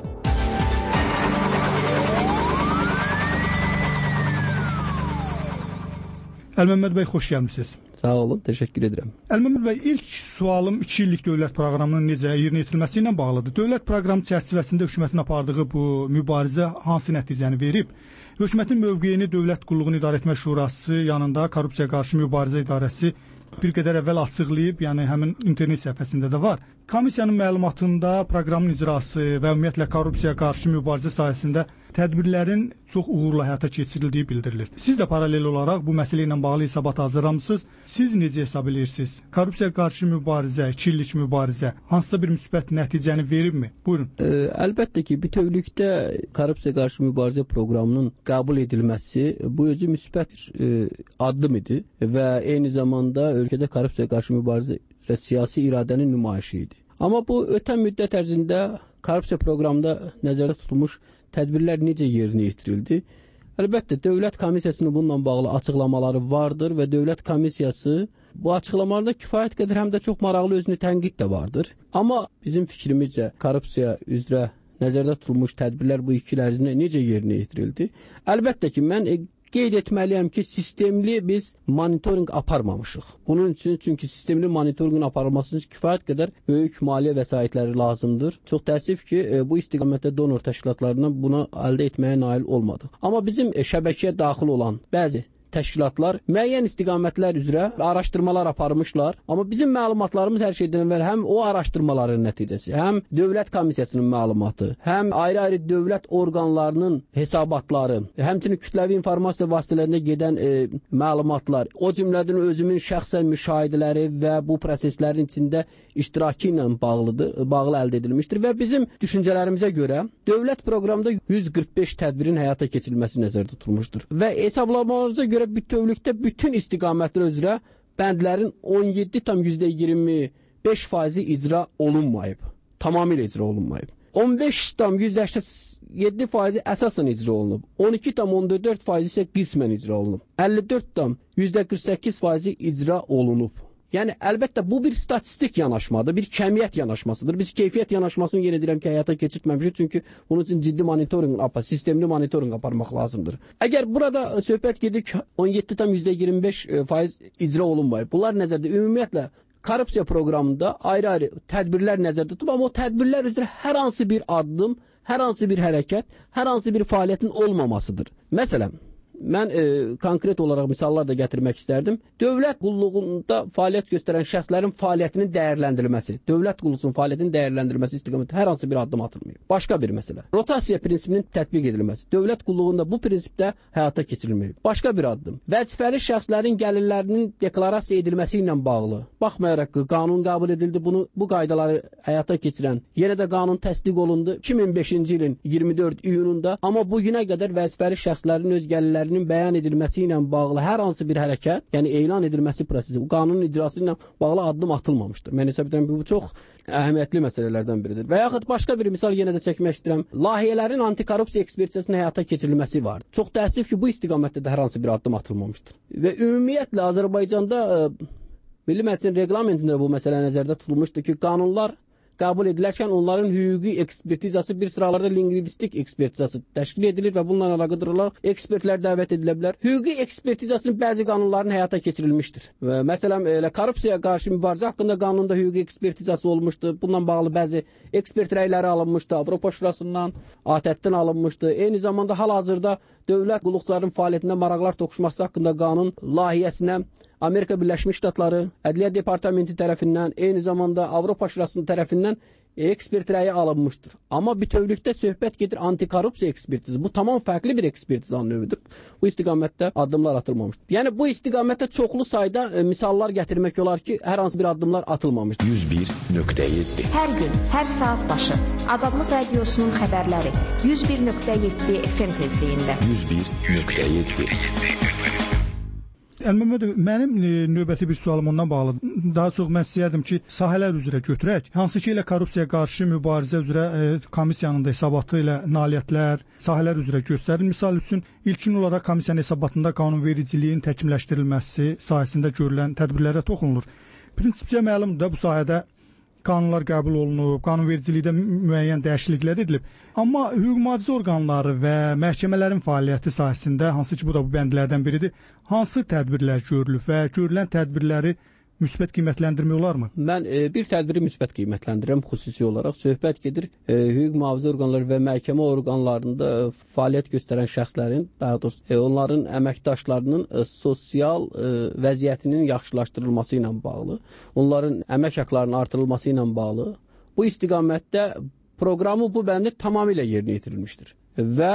Əlməmməd bəy, xoş gəlmisiniz. Sağ olun, təşəkkür edirəm. Əlməmməd bəy, ilk sualım 2 illik dövlət proqramının necə yerinə yetirilməsi ilə bağlıdır. Dövlət proqramı çərçivəsində hökumətin apardığı bu mübarizə hansı nəticəni verib? Hökumətin mövqeyini Dövlət Qulluğunu İdarə Etmə Şurası yanında Korrupsiya qarşı mübarizə idarəsi bir qədər əvvəl açıqlayıb, yəni həmin internet səhifəsində də var. Komissiyanın məlumatında proqramın icrası və ümumiyyətlə korrupsiya qarşı mübarizə sahəsində tədbirlərin çox uğurla həyata keçirildiyi bildirilir. Siz də paralel olaraq bu məsələ ilə bağlı hesabat hazırlamısınız. Siz necə hesab edirsiniz? Korrupsiya qarşı mübarizə, 2 illik mübarizə hansısa bir müsbət nəticəni veribmi? Buyurun. Əlbəttə ki, bütövlükdə korrupsiya qarşı mübarizə proqramının qəbul edilməsi bu özü müsbət addım idi və eyni zamanda ölkədə korrupsiya qarşı mübarizə və siyasi iradənin nümayişi idi. Amma bu ötən müddət ərzində korrupsiya proqramında nəzərdə tutulmuş tədbirlər necə yerinə yetirildi? Əlbəttə, Dövlət Komissiyasının bununla bağlı açıqlamaları vardır və Dövlət Komissiyası bu açıqlamalarda kifayət qədər həm də çox maraqlı özünü tənqid də vardır. Amma bizim fikrimizcə korrupsiya üzrə nəzərdə tutulmuş tədbirlər bu 2 il ərzində necə yerinə yetirildi? Əlbəttə ki, mən qeyd etməliyəm ki, sistemli biz monitorinq aparmamışıq. Bunun üçün, çünki sistemli monitorinqin aparılması üçün kifayət qədər böyük maliyyə vəsaitləri lazımdır. Çox təəssüf ki, bu istiqamətdə donor təşkilatlarından buna əldə etməyə nail olmadıq. Amma bizim şəbəkəyə daxil olan bəzi təşkilatlar müəyyən istiqamətlər üzrə araşdırmalar aparmışlar. Amma bizim məlumatlarımız hər şeydən əvvəl həm o araşdırmaların nəticəsi, həm Dövlət Komissiyasının məlumatı, həm ayrı-ayrı dövlət orqanlarının hesabatları, həmçinin kütləvi informasiya vasitələrində gedən məlumatlar, o cümlədən özümün şəxsən müşahidələri və bu proseslərin içində iştirakı ilə bağlı əldə edilmişdir və bizim düşüncələrimizə görə dövlət proqramında 145 tədbirin həyata keçirilməsi nəzərdə tutulmuşdur və hesablamalarımıza görə bütövlükdə bütün istiqamətlər üzrə bəndlərin 17,25% icra olunmayıb. Tamamilə icra olunmayıb. 15,87% əsasən icra olunub. 12,14% isə qismən icra olunub. 54,48% icra olunub. Yəni, əlbəttə, bu bir statistik yanaşmadır, bir kəmiyyət yanaşmasıdır. Biz keyfiyyət yanaşmasını yenə deyirəm ki, həyata keçirtməmişik, çünki bunun üçün ciddi monitorinq, sistemli monitorinq aparmaq lazımdır. Əgər burada söhbət gedir ki, 17,25% icra olunmayıb. Bunlar nəzərdə, ümumiyyətlə, korrupsiya proqramında ayrı-ayrı tədbirlər nəzərdə tutulub, amma o tədbirlər üzrə hər hansı bir addım, hər hansı bir hərəkət, hər hansı bir fəaliyyətin olmamasıdır. Məsələn, mən konkret olaraq misallar da gətirmək istərdim. Dövlət qulluğunda fəaliyyət göstərən şəxslərin fəaliyyətinin dəyərləndirilməsi, dövlət qulluğunun fəaliyyətinin dəyərləndirilməsi istiqamətində hər hansı bir addım atılmayıb. Başqa bir məsələ. Rotasiya prinsipinin tətbiq edilməsi. Dövlət qulluğunda bu prinsipdə həyata keçirilməyib. Başqa bir addım. Vəzifəli şəxslərin gəlirlərinin deklarasiya edilməsi ilə bağlı. Baxmayaraq ki, qanun qəbul edildi, bu qaydaları həyata keçirən, yenə də qanun təsdiq olundu 2005-ci ilin 24 iyununda, amma bugünə qədər vəzifəli şəxslərin öz gəlirlərini fikirlərinin bəyan edilməsi ilə bağlı hər hansı bir hərəkət, yəni elan edilməsi prosesi, bu qanunun icrası ilə bağlı addım atılmamışdır. Mən hesab edirəm ki, bu çox əhəmiyyətli məsələlərdən biridir. Və yaxud başqa bir misal yenə də çəkmək istəyirəm. Layihələrin antikorrupsiya ekspertizasının həyata keçirilməsi var. Çox təəssüf ki, bu istiqamətdə də hər hansı bir addım atılmamışdır. Və ümumiyyətlə Azərbaycanda Milli Məclisin reqlamentində bu məsələ nəzərdə tutulmuşdur ki, qanunlar qəbul edilərkən onların hüquqi ekspertizası bir sıralarda lingvistik ekspertizası təşkil edilir və bununla əlaqədar olaraq ekspertlər dəvət edilə bilər. Hüquqi ekspertizasının bəzi qanunların həyata keçirilmişdir. Və məsələn, korrupsiyaya qarşı mübarizə haqqında qanunda hüquqi ekspertizası olmuşdu. Bununla bağlı bəzi ekspert rəyləri alınmışdı. Avropa Şurasından, ATƏT-dən alınmışdı. Eyni zamanda hal-hazırda dövlət qulluqçularının fəaliyyətində maraqlar toqquşması haqqında qanun layihəsinə Amerika Birləşmiş Ştatları Ədliyyə Departamenti tərəfindən, eyni zamanda Avropa Şurasının tərəfindən ekspert rəyi alınmışdır. Amma bütövlükdə söhbət gedir antikorrupsiya ekspertizi. Bu tamam fərqli bir ekspertizanın növüdür. Bu istiqamətdə addımlar atılmamışdır. Yəni bu istiqamətdə çoxlu sayda misallar gətirmək olar ki, hər hansı bir addımlar atılmamışdır. 101.7 Hər gün, hər saat başı Azadlıq Radiosunun xəbərləri 101.7 FM tezliyində. 101.7 Əlməmmədov, mənim növbəti bir sualım ondan bağlıdır. Daha çox mən istəyərdim ki, sahələr üzrə götürək. Hansı ki, ilə korrupsiyaya qarşı mübarizə üzrə komissiyanın da hesabatı ilə nailiyyətlər, sahələr üzrə göstərir. Misal üçün, ilkin olaraq komissiyanın hesabatında qanunvericiliyin təkmilləşdirilməsi sahəsində görülən tədbirlərə toxunulur. Prinsipcə məlumdur da bu sahədə qanunlar qəbul olunub, qanunvericilikdə müəyyən dəyişikliklər edilib. Amma hüquq mühafizə orqanları və məhkəmələrin fəaliyyəti sahəsində, hansı ki bu da bu bəndlərdən biridir, hansı tədbirlər görülüb və görülən tədbirləri müsbət qiymətləndirmək olarmı? Mən bir tədbiri müsbət qiymətləndirirəm xüsusi olaraq. Söhbət gedir hüquq mühafizə orqanları və məhkəmə orqanlarında fəaliyyət göstərən şəxslərin, daha doğrusu onların əməkdaşlarının sosial vəziyyətinin yaxşılaşdırılması ilə bağlı, onların əmək haqqlarının artırılması ilə bağlı. Bu istiqamətdə proqramı bu bəndə tamamilə yerinə yetirilmişdir. Və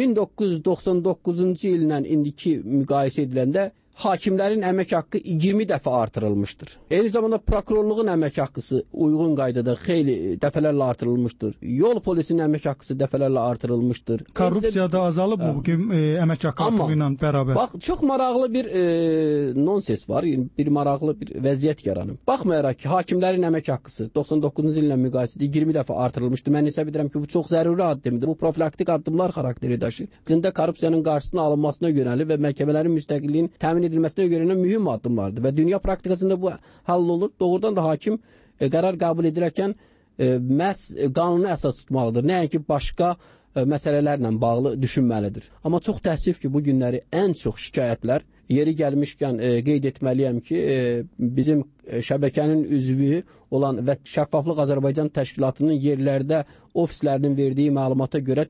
1999-cu illə indiki müqayisə ediləndə hakimlərin əmək haqqı 20 dəfə artırılmışdır. Eyni zamanda prokurorluğun əmək haqqısı uyğun qaydada xeyli dəfələrlə artırılmışdır. Yol polisinin əmək haqqısı dəfələrlə artırılmışdır. Korrupsiya da azalıb bu əmək haqqı artığı ilə bərabər. Bax, çox maraqlı bir nonsens var, bir maraqlı bir vəziyyət yaranıb. Baxmayaraq ki, hakimlərin əmək haqqısı 99-cu illə müqayisədə 20 dəfə artırılmışdır. Mən hesab edirəm ki, bu çox zəruri addımdır. Bu profilaktik addımlar xarakteri daşıyır. Cində korrupsiyanın qarşısının alınmasına yönəli və məhkəmələrin müstəqilliyinin təmin edilməsinə görə mühüm addımlardır və dünya praktikasında bu həll olur. Doğrudan da hakim qərar qəbul edilərkən məhz qanunu əsas tutmalıdır. Nəinki başqa məsələlərlə bağlı düşünməlidir. Amma çox təəssüf ki, bu günləri ən çox şikayətlər, yeri gəlmişkən qeyd etməliyəm ki, bizim şəbəkənin üzvü olan və Şəffaflıq Azərbaycan Təşkilatının yerlərdə ofislərinin verdiyi məlumata görə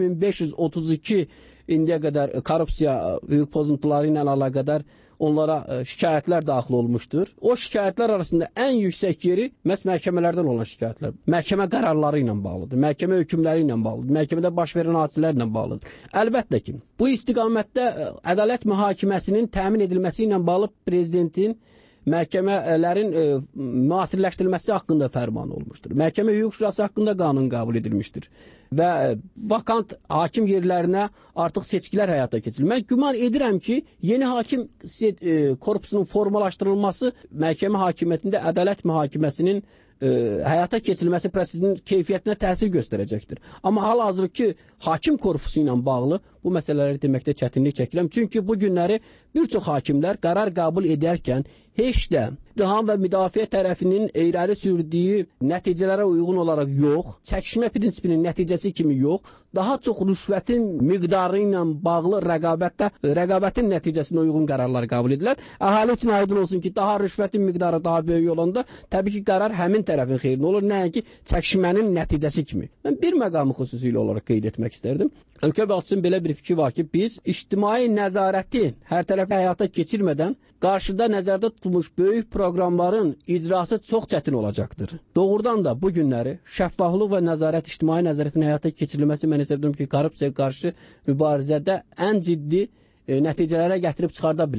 4532 indiyə qədər korrupsiya hüquq pozuntuları ilə əlaqədar onlara şikayətlər daxil olmuşdur. O şikayətlər arasında ən yüksək yeri məhz məhkəmələrdən olan şikayətlər. Məhkəmə qərarları ilə bağlıdır, məhkəmə hökmləri ilə bağlıdır, məhkəmədə baş verən hadisələrlə bağlıdır. Əlbəttə ki, bu istiqamətdə ədalət mühakiməsinin təmin edilməsi ilə bağlı prezidentin məhkəmələrin müasirləşdirilməsi haqqında fərman olmuşdur. Məhkəmə hüquq şurası haqqında qanun qəbul edilmişdir və vakant hakim yerlərinə artıq seçkilər həyata keçirilir. Mən güman edirəm ki, yeni hakim korpusunun formalaşdırılması məhkəmə hakimiyyətində ədalət mühakiməsinin həyata keçirilməsi prosesinin keyfiyyətinə təsir göstərəcəkdir. Amma hal-hazırki hakim korpusu ilə bağlı bu məsələləri deməkdə çətinlik çəkirəm. Çünki bu günləri bir çox hakimlər qərar qəbul edərkən heç də ittiham və müdafiə tərəfinin irəli sürdüyü nəticələrə uyğun olaraq yox, çəkişmə prinsipinin nəticəsi kimi yox, daha çox rüşvətin miqdarı ilə bağlı rəqabətin nəticəsinə uyğun qərarlar qəbul edirlər. Əhali üçün aydın olsun ki, daha rüşvətin miqdarı daha böyük olanda təbii ki, qərar həmin tərəfin xeyrinə olur, nəinki çəkişmənin nəticəsi kimi. Mən bir məqamı xüsusilə olaraq qeyd etmək istərdim. Ölkə başçısının belə bir fikri var ki, biz ictimai nəzarəti hər tərəfə həyata keçirmədən qarşıda nəzərdə tutulmuş böyük proqramların icrası çox çətin olacaqdır. Doğrudan da bu günləri şəffaflıq və nəzarət, ictimai nəzarətin həyata keçirilməsi mən hesab edirəm ki, korrupsiyaya qarşı mübarizədə ən ciddi nəticələrə gətirib çıxarda bilər.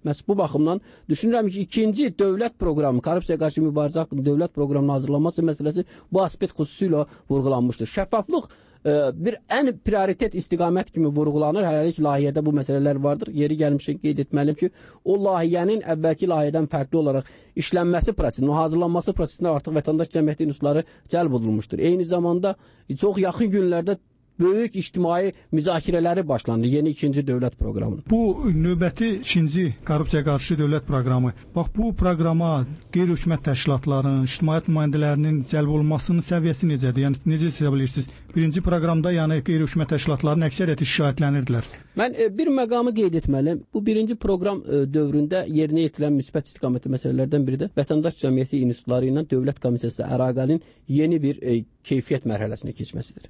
Məhz bu baxımdan düşünürəm ki, ikinci dövlət proqramı, korrupsiyaya qarşı mübarizə haqqında dövlət proqramının hazırlanması məsələsi bu aspekt xüsusilə vurğulanmışdır. Şəffaflıq bir ən prioritet istiqamət kimi vurğulanır. Hələlik layihədə bu məsələlər vardır. Yeri gəlmişək qeyd etməliyim ki, o layihənin əvvəlki layihədən fərqli olaraq işlənməsi prosesində, hazırlanması prosesində artıq vətəndaş cəmiyyəti unsurları cəlb olunmuşdur. Eyni zamanda çox yaxın günlərdə böyük ictimai müzakirələri başlandı yeni ikinci dövlət proqramının. Bu növbəti ikinci korrupsiya qarşı dövlət proqramı. Bax bu proqrama qeyri-hökumət təşkilatların, ictimaiyyət nümayəndələrinin cəlb olunmasının səviyyəsi necədir? Yəni necə hesab edirsiniz? Birinci proqramda yəni qeyri-hökumət təşkilatlarının əksəriyyəti şikayətlənirdilər. Mən bir məqamı qeyd etməliyəm. Bu birinci proqram dövründə yerinə yetirilən müsbət istiqamətli məsələlərdən biri də vətəndaş cəmiyyəti institutları ilə Dövlət Komissiyası Əraqənin yeni bir keyfiyyət mərhələsinə keçməsidir.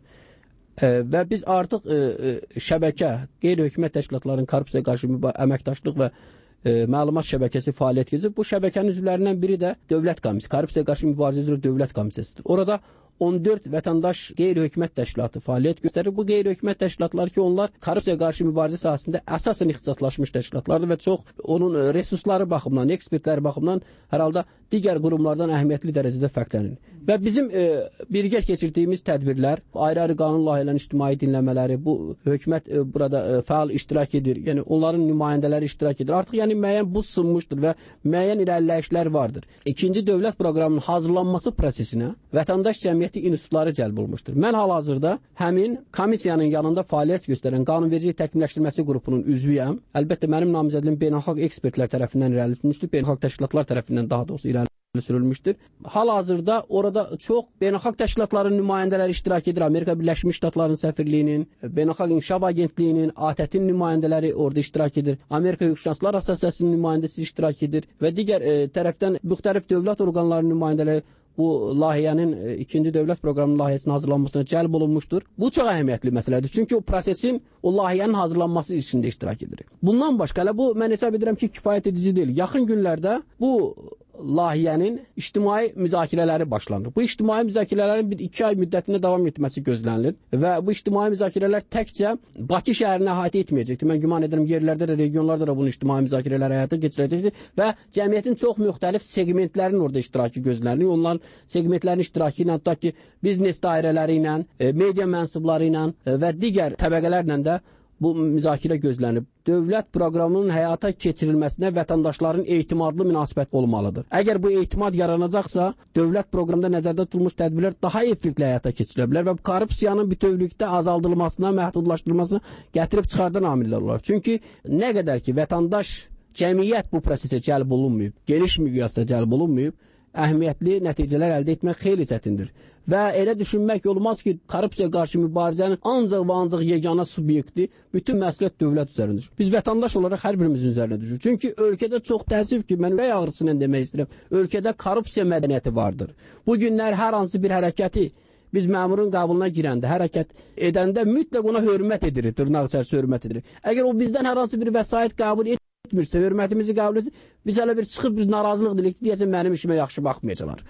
Və biz artıq şəbəkə, qeyri-hökumət təşkilatlarının korrupsiyaya qarşı əməkdaşlıq və məlumat şəbəkəsi fəaliyyət keçirir. Bu şəbəkənin üzvlərindən biri də Dövlət Komissiyası, korrupsiyaya qarşı mübarizə üzrə Dövlət Komissiyasıdır. Orada 14 vətəndaş qeyri-hökumət təşkilatı fəaliyyət göstərir. Bu qeyri-hökumət təşkilatları ki, onlar korrupsiyaya qarşı mübarizə sahəsində əsasən ixtisaslaşmış təşkilatlardır və çox onun resursları baxımından, ekspertləri baxımından hər halda digər qurumlardan əhəmiyyətli dərəcədə fərqlənir. Və bizim birgə keçirdiyimiz tədbirlər, ayrı-ayrı qanun layihələrinin ictimai dinləmələri, bu hökumət burada fəal iştirak edir. Yəni onların nümayəndələri iştirak edir. Artıq yəni müəyyən bu sınmışdır və müəyyən irəliləyişlər vardır. İkinci dövlət proqramının hazırlanması prosesinə vətəndaş cəmiyyəti institutları cəlb olmuşdur. Mən hal-hazırda həmin komissiyanın yanında fəaliyyət göstərən qanunvericilik təkmilləşdirməsi qrupunun üzvüyəm. Əlbəttə mənim namizədliyim beynəlxalq ekspertlər tərəfindən irəli sürülmüşdür, beynəlxalq təşkilatlar tərəfindən daha doğrusu irəli sürülmüşdür. Hal-hazırda orada çox beynəlxalq təşkilatların nümayəndələri iştirak edir. Amerika Birləşmiş Ştatlarının səfirliyinin, Beynəlxalq İnkişaf Agentliyinin, ATƏT-in nümayəndələri orada iştirak edir. Amerika Hüquqşünaslar Assosiasiyasının nümayəndəsi iştirak edir və digər tərəfdən müxtəlif dövlət orqanlarının nümayəndələri bu layihənin ikinci dövlət proqramının layihəsinin hazırlanmasına cəlb olunmuşdur. Bu çox əhəmiyyətli məsələdir. Çünki o prosesin, o layihənin hazırlanması içində iştirak edir. Bundan başqa, bu mən hesab edirəm ki, kifayət edici deyil. Yaxın günlərdə bu layihənin ictimai müzakirələri başlanır. Bu ictimai müzakirələrin 2 ay müddətində davam etməsi gözlənilir və bu ictimai müzakirələr təkcə Bakı şəhərini əhatə etməyəcəkdir. Mən güman edirəm yerlərdə də, regionlarda da bunun ictimai müzakirələri həyata keçirəcəkdir və cəmiyyətin çox müxtəlif segmentlərinin orada iştirakı gözlənilir. Onların segmentlərin iştirakı ilə, hətta ki, biznes dairələri ilə, media mənsubları ilə və digər təbəqələrlə də bu müzakirə gözlənib. Dövlət proqramının həyata keçirilməsinə vətəndaşların etimadlı münasibət olmalıdır. Əgər bu etimad yaranacaqsa, dövlət proqramında nəzərdə tutulmuş tədbirlər daha effektivli həyata keçirilə bilər və korrupsiyanın bütövlükdə azaldılmasına, məhdudlaşdırılmasına gətirib çıxardan amillər olar. Çünki nə qədər ki, vətəndaş, cəmiyyət bu prosesə cəlb olunmayıb, geniş miqyasda cəlb olunmayıb, əhəmiyyətli nəticələr əldə etmək xeyli çətindir. Və elə düşünmək olmaz ki, korrupsiyaya qarşı mübarizənin ancaq və ancaq yeganə subyekti bütün məsuliyyət dövlət üzərindir. Biz vətəndaş olaraq hər birimizin üzərinə düşür. Çünki ölkədə çox təəssüf ki, mən ürək ağrısıyla demək istəyirəm, ölkədə korrupsiya mədəniyyəti vardır. Bu günlər hər hansı bir hərəkəti biz məmurun qabuluna girəndə, hərəkət edəndə mütləq ona hörmət edirik, dırnaq içərisi hörmət edirik. Əgər o bizdən hər hansı bir vəsait qəbul etmirsə, hörmətimizi qəbul etsin, biz hələ bir çıxıb biz narazılıq dilik deyəsən mənim işimə yaxşı baxmayacaqlar.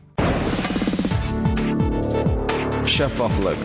Şəffaflıq.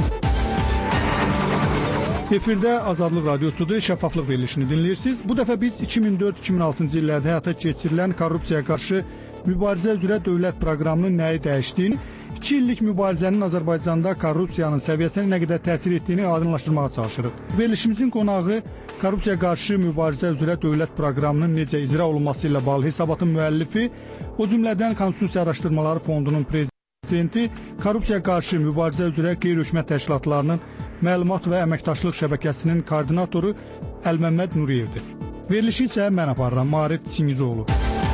Efirdə Azadlıq Radiosudur, şəffaflıq verilişini dinləyirsiniz. Bu dəfə biz 2004-2006-cı illərdə həyata keçirilən korrupsiyaya qarşı mübarizə üzrə dövlət proqramının nəyi dəyişdiyini, 2 illik mübarizənin Azərbaycanda korrupsiyanın səviyyəsinə nə qədər təsir etdiyini aydınlaşdırmağa çalışırıq. Verilişimizin qonağı korrupsiyaya qarşı mübarizə üzrə dövlət proqramının necə icra olunması ilə bağlı hesabatın müəllifi, o cümlədən Konstitusiya Araşdırmaları Fondunun prezidenti, korrupsiyaya qarşı mübarizə üzrə qeyri-hökumət təşkilatlarının məlumat və əməkdaşlıq şəbəkəsinin koordinatoru Əlməmməd Nuriyevdir. Verilişi isə mən aparıram, Maarif Çingizoğlu.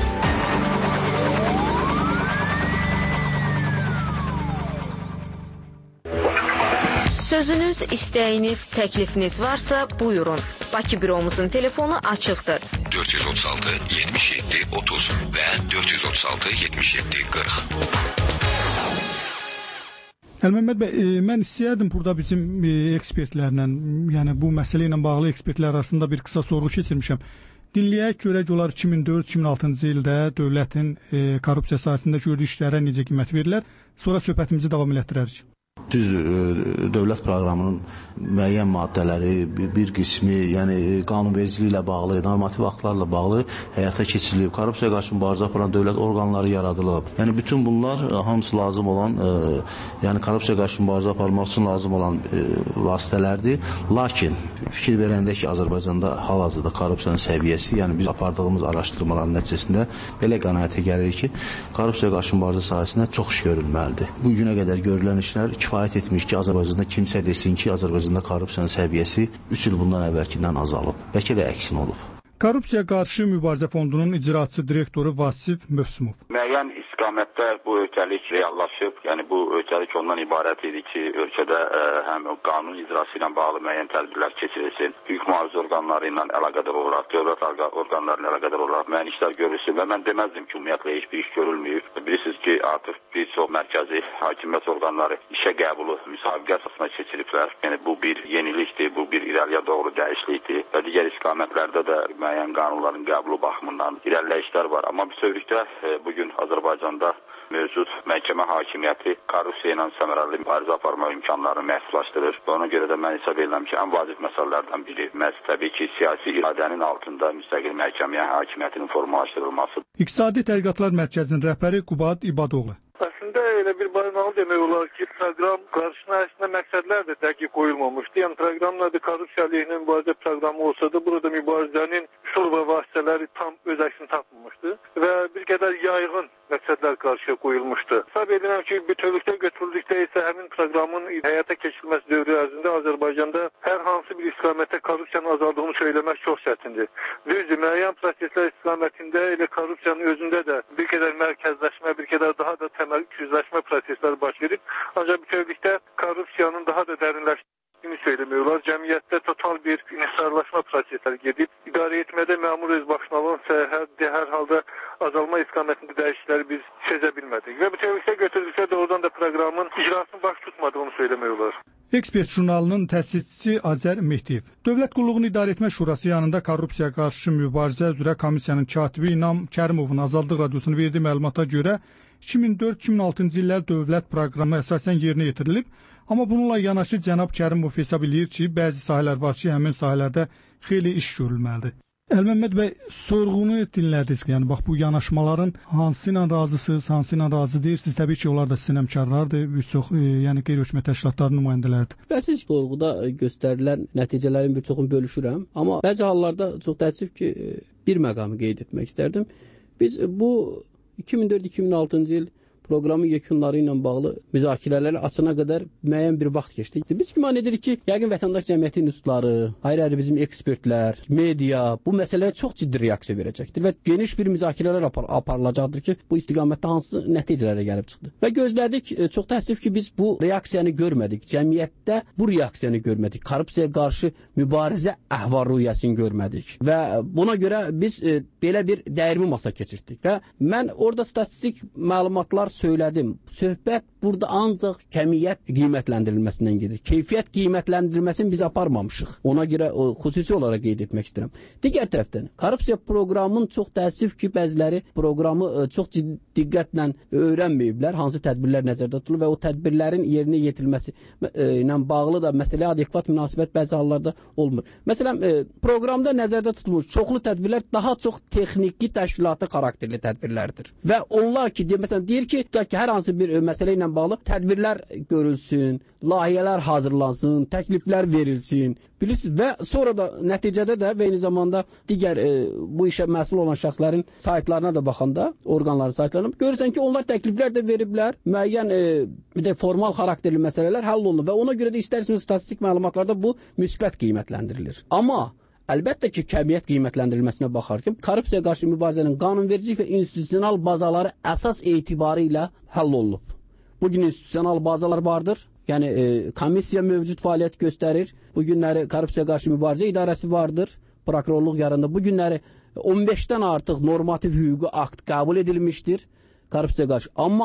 Sözünüz, istəyiniz, təklifiniz varsa buyurun. Bakı büromuzun telefonu açıqdır. 436 77 30 və 436 77 40. Əlməmməd bəy, mən istəyərdim burada bizim ekspertlərlə, yəni bu məsələ ilə bağlı ekspertlər arasında bir qısa sorğu keçirmişəm. Dinləyək, görək olar 2004-2006-cı ildə dövlətin korrupsiya sahəsində gördüyü işlərə necə qiymət verirlər. Sonra söhbətimizi davam elətdirərik. Düzdür, dövlət proqramının müəyyən maddələri, bir qismi, yəni qanunvericiliklə bağlı, normativ aktlarla bağlı həyata keçirilib. Korrupsiya qarşı mübarizə aparan dövlət orqanları yaradılıb. Yəni bütün bunlar hamısı lazım olan, yəni korrupsiya qarşı mübarizə aparmaq üçün lazım olan vasitələrdir. Lakin fikir verəndə ki, Azərbaycanda hal-hazırda korrupsiyanın səviyyəsi, yəni biz apardığımız araşdırmaların nəticəsində belə qənaətə gəlirik ki, korrupsiya qarşı mübarizə sahəsində çox iş görülməlidir. Bu günə qədər görülən işlər kifayət etmiş ki, Azərbaycanda kimsə desin ki, Azərbaycanda korrupsiyanın səviyyəsi 3 il bundan əvvəlkindən azalıb. Bəlkə də əksin olub. Korrupsiya qarşı mübarizə fondunun icraçı direktoru Vasif Mövsümov. Müəyyən istiqamətdə bu öhdəlik reallaşıb. Yəni bu öhdəlik ondan ibarət idi ki, ölkədə həm qanun icrası ilə bağlı müəyyən tədbirlər keçirilsin, hüquq mühafizə orqanları ilə əlaqədar olaraq, dövlət orqanları ilə əlaqədar olaraq müəyyən işlər görülsün və mən deməzdim ki, ümumiyyətlə heç bir iş görülməyib. Bilirsiniz ki, artıq bir çox mərkəzi hakimiyyət orqanları işə qəbulu müsabiqə əsasına keçiriblər. Yəni bu bir yenilikdir, bu bir irəliyə doğru dəyişiklikdir və digər istiqamətlərdə də müəyyən qanunların qəbulu baxımından irəliləyişlər var. Amma bütövlükdə bugün Azərbaycanda mövcud məhkəmə hakimiyyəti korrupsiya ilə səmərəli mübarizə aparmaq imkanlarını məhdudlaşdırır. Ona görə də mən hesab edirəm ki, ən vacib məsələlərdən biri məhz təbii ki, siyasi iradənin altında müstəqil məhkəmə hakimiyyətinin formalaşdırılmasıdır. İqtisadi Tədqiqatlar Mərkəzinin rəhbəri Qubad İbadoğlu. Əslində elə bir bayanalı demək olar ki, proqram qarşısına əslində məqsədlər də dəqiq qoyulmamışdı. Yəni proqramla da korrupsiya əleyhinə mübarizə proqramı olsa da burada mübarizənin üsul və vasitələri tam öz əksini tapmamışdı və bir qədər yayğın məqsədlər qarşıya qoyulmuşdu. Hesab edirəm ki, bütövlükdə götürüldükdə isə həmin proqramın həyata keçirilməsi dövrü ərzində Azərbaycanda hər hansı bir istiqamətdə korrupsiyanın azaldığını söyləmək çox çətindir. Düzdür, müəyyən proseslər istiqamətində elə korrupsiyanın özündə də bir qədər mərkəzləşmə, bir qədər daha da gücləşmə prosesləri baş verib. Ancaq bütövlükdə korrupsiyanın daha da dərinləşdiyini söyləmək olar. Cəmiyyətdə total bir inhisarlaşma prosesləri gedib. İdarə etmədə məmur öz başına alansa hər halda azalma istiqamətində dəyişiklikləri biz sezə bilmədik. Və bütövlükdə götürdükdə doğrudan da proqramın icrasını baş tutmadığını söyləmək olar. Ekspert jurnalının təsisçisi Azər Mehdiyev. Dövlət Qulluğunu İdarə Etmə Şurası yanında korrupsiya qarşı mübarizə üzrə komissiyanın katibi İnam Kərimovun Azadlıq Radiosuna verdiyi məlumata görə 2004-2006-cı illər dövlət proqramı əsasən yerinə yetirilib, amma bununla yanaşı cənab Kərimov hesab edir ki, bəzi sahələr var ki, həmin sahələrdə xeyli iş görülməlidir. Əlməmməd bəy, sorğunu dinlədiniz. Yəni bax bu yanaşmaların hansı ilə razısınız, hansı ilə razı deyirsiniz? Təbii ki, onlar da sizin həmkarlardır, bir çox yəni qeyri-hökumət təşkilatlarının nümayəndələridir. Bəzi sorğuda göstərilən nəticələrin bir çoxunu bölüşürəm, amma bəzi hallarda çox təəssüf ki, bir məqamı qeyd etmək istərdim. Biz bu 2004-2006-cı il proqramın yekunları ilə bağlı müzakirələri açana qədər müəyyən bir vaxt keçdi. Biz güman edirik ki, yəqin vətəndaş cəmiyyəti institutları, ayrı-ayrı bizim ekspertlər, media bu məsələyə çox ciddi reaksiya verəcəkdir və geniş bir müzakirələr aparılacaqdır ki, bu istiqamətdə hansı nəticələrə gəlib çıxdı. Və gözlədik, çox təəssüf ki, biz bu reaksiyanı görmədik. Cəmiyyətdə bu reaksiyanı görmədik. Korrupsiyaya qarşı mübarizə əhval-ruhiyyəsini görmədik. Və buna görə biz belə bir dəyirmi masa keçirdik və mən orada statistik məlumatlar söylədim. Söhbət burada ancaq kəmiyyət qiymətləndirilməsindən gedir. Keyfiyyət qiymətləndirilməsini biz aparmamışıq. Ona görə xüsusi olaraq qeyd etmək istəyirəm. Digər tərəfdən, korrupsiya proqramının çox təəssüf ki, bəziləri proqramı çox diqqətlə öyrənməyiblər, hansı tədbirlər nəzərdə tutulur və o tədbirlərin yerinə yetirilməsi ilə bağlı da məsələyə adekvat münasibət bəzi hallarda olmur. Məsələn, proqramda nəzərdə tutulmuş çoxlu tədbirlər daha çox texniki təşkilati xarakterli tədbirlərdir. Və onlar ki, məsələn, deyir ki, hər hansı bir məsələ ilə bağlı tədbirlər görülsün, layihələr hazırlansın, təkliflər verilsin. Bilirsiniz, və sonra da nəticədə də və eyni zamanda digər bu işə məsul olan şəxslərin saytlarına da baxanda, orqanların saytlarına görürsən ki, onlar təkliflər də veriblər, müəyyən formal xarakterli məsələlər həll olunur və ona görə də istərsiniz statistik məlumatlarda bu müsbət qiymətləndirilir. Amma əlbəttə ki, kəmiyyət qiymətləndirilməsinə baxarkən, korrupsiya qarşı mübarizənin qanunvericilik və institusional bazaları əsas etibarı ilə həll olunub. Bugün institusional bazalar vardır, yəni komissiya mövcud fəaliyyət göstərir. Bu günləri korrupsiya qarşı mübarizə idarəsi vardır, prokurorluq yarında. Bu günləri 15-dən artıq normativ hüquqi akt qəbul edilmişdir korrupsiya qarşı. Amma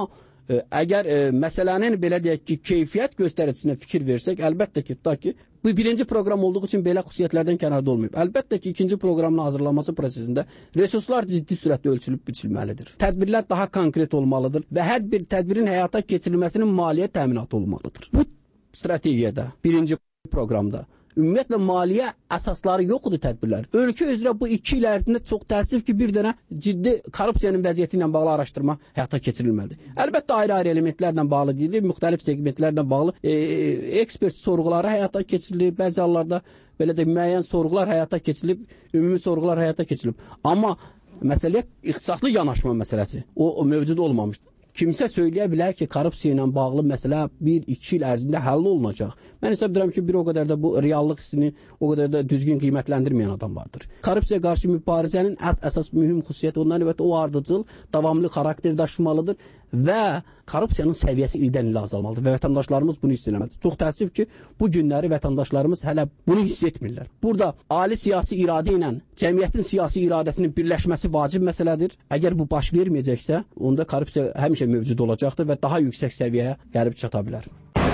Əgər məsələnin belə deyək ki, keyfiyyət göstəricisine fikir versək, əlbəttə ki, tutaq ki, bu birinci proqram olduğu üçün belə xüsusiyyətlərdən kənarda olmayıb. Əlbəttə ki, ikinci proqramın hazırlanması prosesində resurslar ciddi sürətlə ölçülüb biçilməlidir. Tədbirlər daha konkret olmalıdır və hər bir tədbirin həyata keçirilməsinin maliyyə təminatı olmalıdır. Bu strategiyada, birinci proqramda ümumiyyətlə maliyyə əsasları yoxdur tədbirlər. Ölkə üzrə bu 2 il ərzində çox təəssüf ki, bir dənə ciddi korrupsiyanın vəziyyəti ilə bağlı araşdırma həyata keçirilməlidir. Əlbəttə ayrı-ayrı elementlərlə bağlı deyil, müxtəlif segmentlərlə bağlı ekspert sorğuları həyata keçirilib, bəzi hallarda belə də müəyyən sorğular həyata keçirilib, ümumi sorğular həyata keçirilib. Amma məsələyə ixtisaslı yanaşma məsələsi o mövcud olmamışdır. Kimsə söyləyə bilər ki, korrupsiya ilə bağlı məsələ 1-2 il ərzində həll olunacaq. Mən hesab edirəm ki, bir o qədər də bu reallıq hissini o qədər də düzgün qiymətləndirməyən adamlardır. Korrupsiya qarşı mübarizənin əsas mühüm xüsusiyyəti ondan ibarət o ardıcıl, davamlı xarakter daşımalıdır və korrupsiyanın səviyyəsi ildən ilə azalmalıdır və vətəndaşlarımız bunu hiss eləməlidir. Çox təəssüf ki, bu günləri vətəndaşlarımız hələ bunu hiss etmirlər. Burada ali siyasi iradə ilə cəmiyyətin siyasi iradəsinin birləşməsi vacib məsələdir. Əgər bu baş verməyəcəksə, onda korrupsiya həmişə mövcud olacaqdır və daha yüksək səviyyəyə gəlib çata bilər.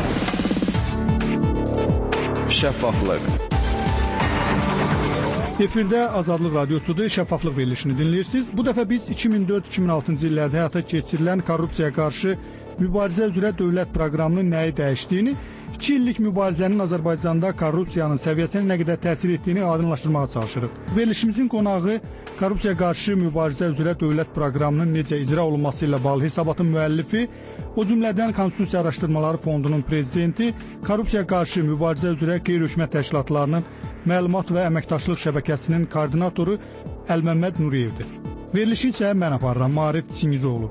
Şəffaflıq. Efirdə Azadlıq Radiosudur, şəffaflıq verilişini dinləyirsiniz. Bu dəfə biz 2004-2006-cı illərdə həyata keçirilən korrupsiyaya qarşı mübarizə üzrə dövlət proqramının nəyi dəyişdiyini, 2 illik mübarizənin Azərbaycanda korrupsiyanın səviyyəsinə nə qədər təsir etdiyini aydınlaşdırmağa çalışırıq. Verilişimizin qonağı korrupsiyaya qarşı mübarizə üzrə dövlət proqramının necə icra olunması ilə bağlı hesabatın müəllifi, o cümlədən Konstitusiya Araşdırmaları Fondunun prezidenti, korrupsiyaya qarşı mübarizə üzrə qeyri-hökumət təşkilatlarının məlumat və əməkdaşlıq şəbəkəsinin koordinatoru Əlməmməd Nuriyevdir. Verilişi isə mən aparıram, Maarif Çingizoğlu.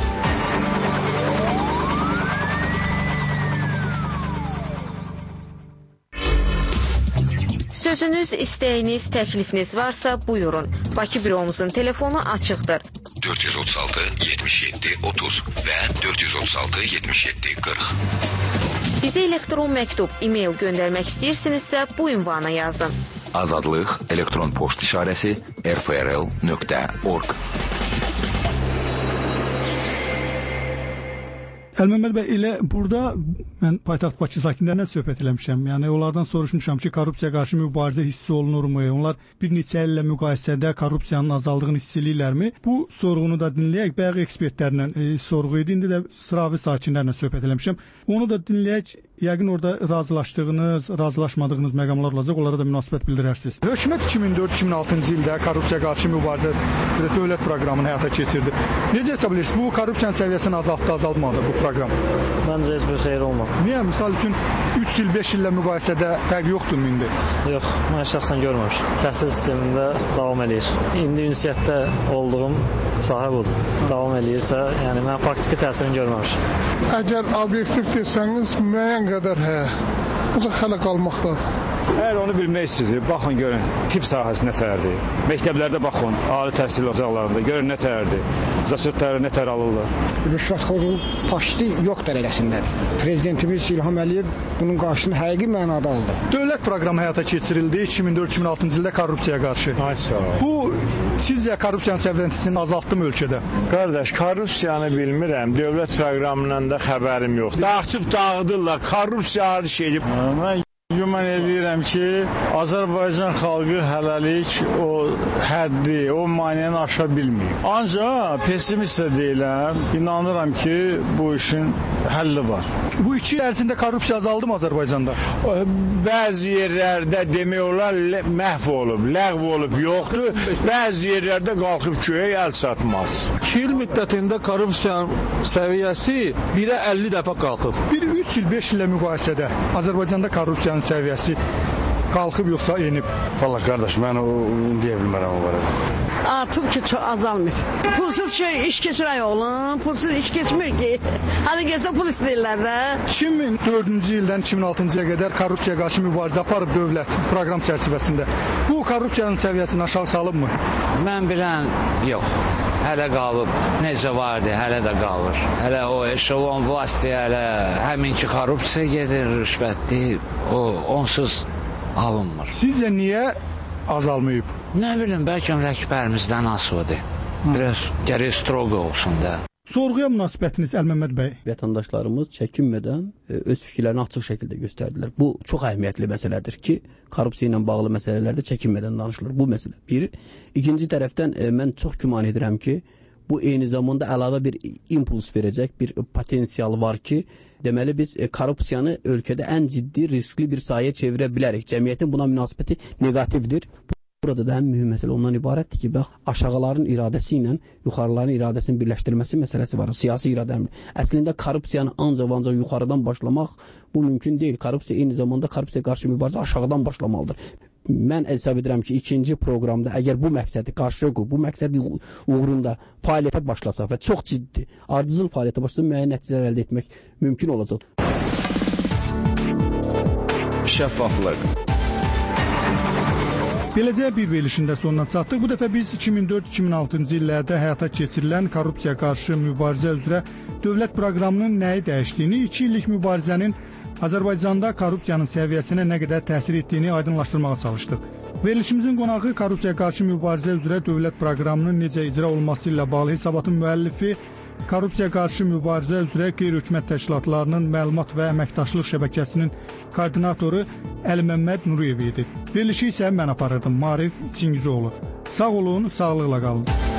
Sözünüz, istəyiniz, təklifiniz varsa buyurun. Bakı büromuzun telefonu açıqdır. 436 77 30 və 436 77 40. Bizə elektron məktub, e-mail göndərmək istəyirsinizsə bu ünvana yazın. Azadlıq elektron poçt işarəsi rfrl.org. Əlməmməd bəy, elə burada mən paytaxt Bakı sakinlərindən söhbət eləmişəm. Yəni onlardan soruşmuşam ki, korrupsiya qarşı mübarizə hiss olunurmu? Onlar bir neçə illə müqayisədə korrupsiyanın azaldığını hiss eləyirlərmi? Bu sorğunu da dinləyək. Bayaq ekspertlərlə sorğu idi. İndi də sıravi sakinlərlə söhbət eləmişəm. Onu da dinləyək. Yəqin orada razılaşmadığınız məqamlar olacaq. Onlara da münasibət bildirərsiniz. Hökumət 2004-2006-cı ildə korrupsiya qarşı mübarizə dövlət proqramını həyata keçirdi. Necə hesab edirsiniz? Bu korrupsiyanın səviyyəsini azaltdı, azaltmadı bu proqram? Məncə heç bir xeyir olmadı. Niyə? Misal üçün 3 il, 5 illə müqayisədə fərq yoxdur mu indi? Yox, mən şəxsən görməmişəm. Təhsil sistemində davam eləyir. İndi ünsiyyətdə olduğum sahə budur. Davam eləyirsə, yəni mən faktiki təsirini görməmişəm. Əgər obyektiv desəniz, müəyyən qədər ancaq hələ qalmaqdadır. Əgər onu bilmək istəyirsiniz, baxın görün, tibb sahəsi nə tərdir. Məktəblərdə baxın, ali təhsil ocaqlarında görün nə tərdir. Zasötləri nə tər alırlar. Rüşvətxorluğu faşiti yox dərəcəsindədir. Prezidentimiz İlham Əliyev bunun qarşısını həqiqi mənada aldı. Dövlət proqramı həyata keçirildi 2004-2006-cı ildə korrupsiyaya qarşı. Bu sizcə korrupsiyanın səviyyəsini azaltdı mı ölkədə? Qardaş, korrupsiyanı bilmirəm, dövlət proqramından da xəbərim yoxdur. Dağıtıb dağıdırlar, korrupsiya hər şeydir. Mən güman edirəm ki, Azərbaycan xalqı hələlik o həddi, o maneəni aşa bilməyib. Ancaq pessimist də deyiləm, inanıram ki, bu işin həlli var. Bu 2 il ərzində korrupsiya azaldı mı Azərbaycanda? Bəzi yerlərdə demək olar məhv olub, ləğv olub yoxdur. Bəzi yerlərdə qalxıb köyə əl çatmaz. 2 il müddətində korrupsiyanın səviyyəsi 1-ə 50 dəfə qalxıb. Bir 3 il, 5 illə müqayisədə Azərbaycanda korrupsiyanın səviyyəsi qalxıb yoxsa enib? Vallahi qardaş, mən deyə bilmərəm o barədə. Artıb ki, çox azalmır. Pulsuz iş keçirək oğlum, pulsuz iş keçmir ki. Hani gəlsə pul istəyirlər də. 2004-cü ildən 2006-cıya qədər korrupsiya qarşı mübarizə aparıb dövlət proqram çərçivəsində. Bu korrupsiyanın səviyyəsini aşağı salıbmı? Mən bilən yox. Hələ qalıb. Necə vardı, hələ də qalır. Hələ o eşelon vasitə, hələ həminki korrupsiya gedir, rüşvətdir. O onsuz alınmır. Sizcə niyə azalmayıb? Nə bilim, bəlkə rəhbərimizdən asılıdır. Biraz gərək stroq olsun da. Sorğuya münasibətiniz Əlməmməd bəy? Vətəndaşlarımız çəkinmədən öz fikirlərini açıq şəkildə göstərdilər. Bu çox əhəmiyyətli məsələdir ki, korrupsiya ilə bağlı məsələlərdə çəkinmədən danışılır. Bu məsələ bir. İkinci tərəfdən mən çox güman edirəm ki, bu eyni zamanda əlavə bir impuls verəcək bir potensial var ki, deməli biz korrupsiyanı ölkədə ən ciddi, riskli bir sahəyə çevirə bilərik. Cəmiyyətin buna münasibəti neqativdir. Burada da ən mühüm məsələ ondan ibarətdir ki, bax, aşağıların iradəsi ilə yuxarıların iradəsinin birləşdirilməsi məsələsi var, siyasi iradənin. Əslində korrupsiyanı ancaq yuxarıdan başlamaq bu mümkün deyil. Korrupsiya eyni zamanda korrupsiya qarşı mübarizə aşağıdan başlamalıdır. Mən hesab edirəm ki, ikinci proqramda əgər bu məqsədi qarşıya qoyub, bu məqsəd uğrunda fəaliyyətə başlasaq və çox ciddi, ardıcıl fəaliyyətə başlasaq müəyyən nəticələr əldə etmək mümkün olacaq. Şəffaflıq. Beləcə bir verilişin də sonuna çatdıq. Bu dəfə biz 2004-2006-cı illərdə həyata keçirilən korrupsiya qarşı mübarizə üzrə dövlət proqramının nəyi dəyişdiyini, 2 illik mübarizənin Azərbaycanda korrupsiyanın səviyyəsinə nə qədər təsir etdiyini aydınlaşdırmağa çalışdıq. Verilişimizin qonağı korrupsiya qarşı mübarizə üzrə dövlət proqramının necə icra olması ilə bağlı hesabatın müəllifi, korrupsiya qarşı mübarizə üzrə qeyri-hökumət təşkilatlarının məlumat və əməkdaşlıq şəbəkəsinin koordinatoru Əlməmməd Nuriyev idi. Verilişi isə mən aparırdım, Maarif Çingizoğlu. Sağ olun, sağlıqla qalın.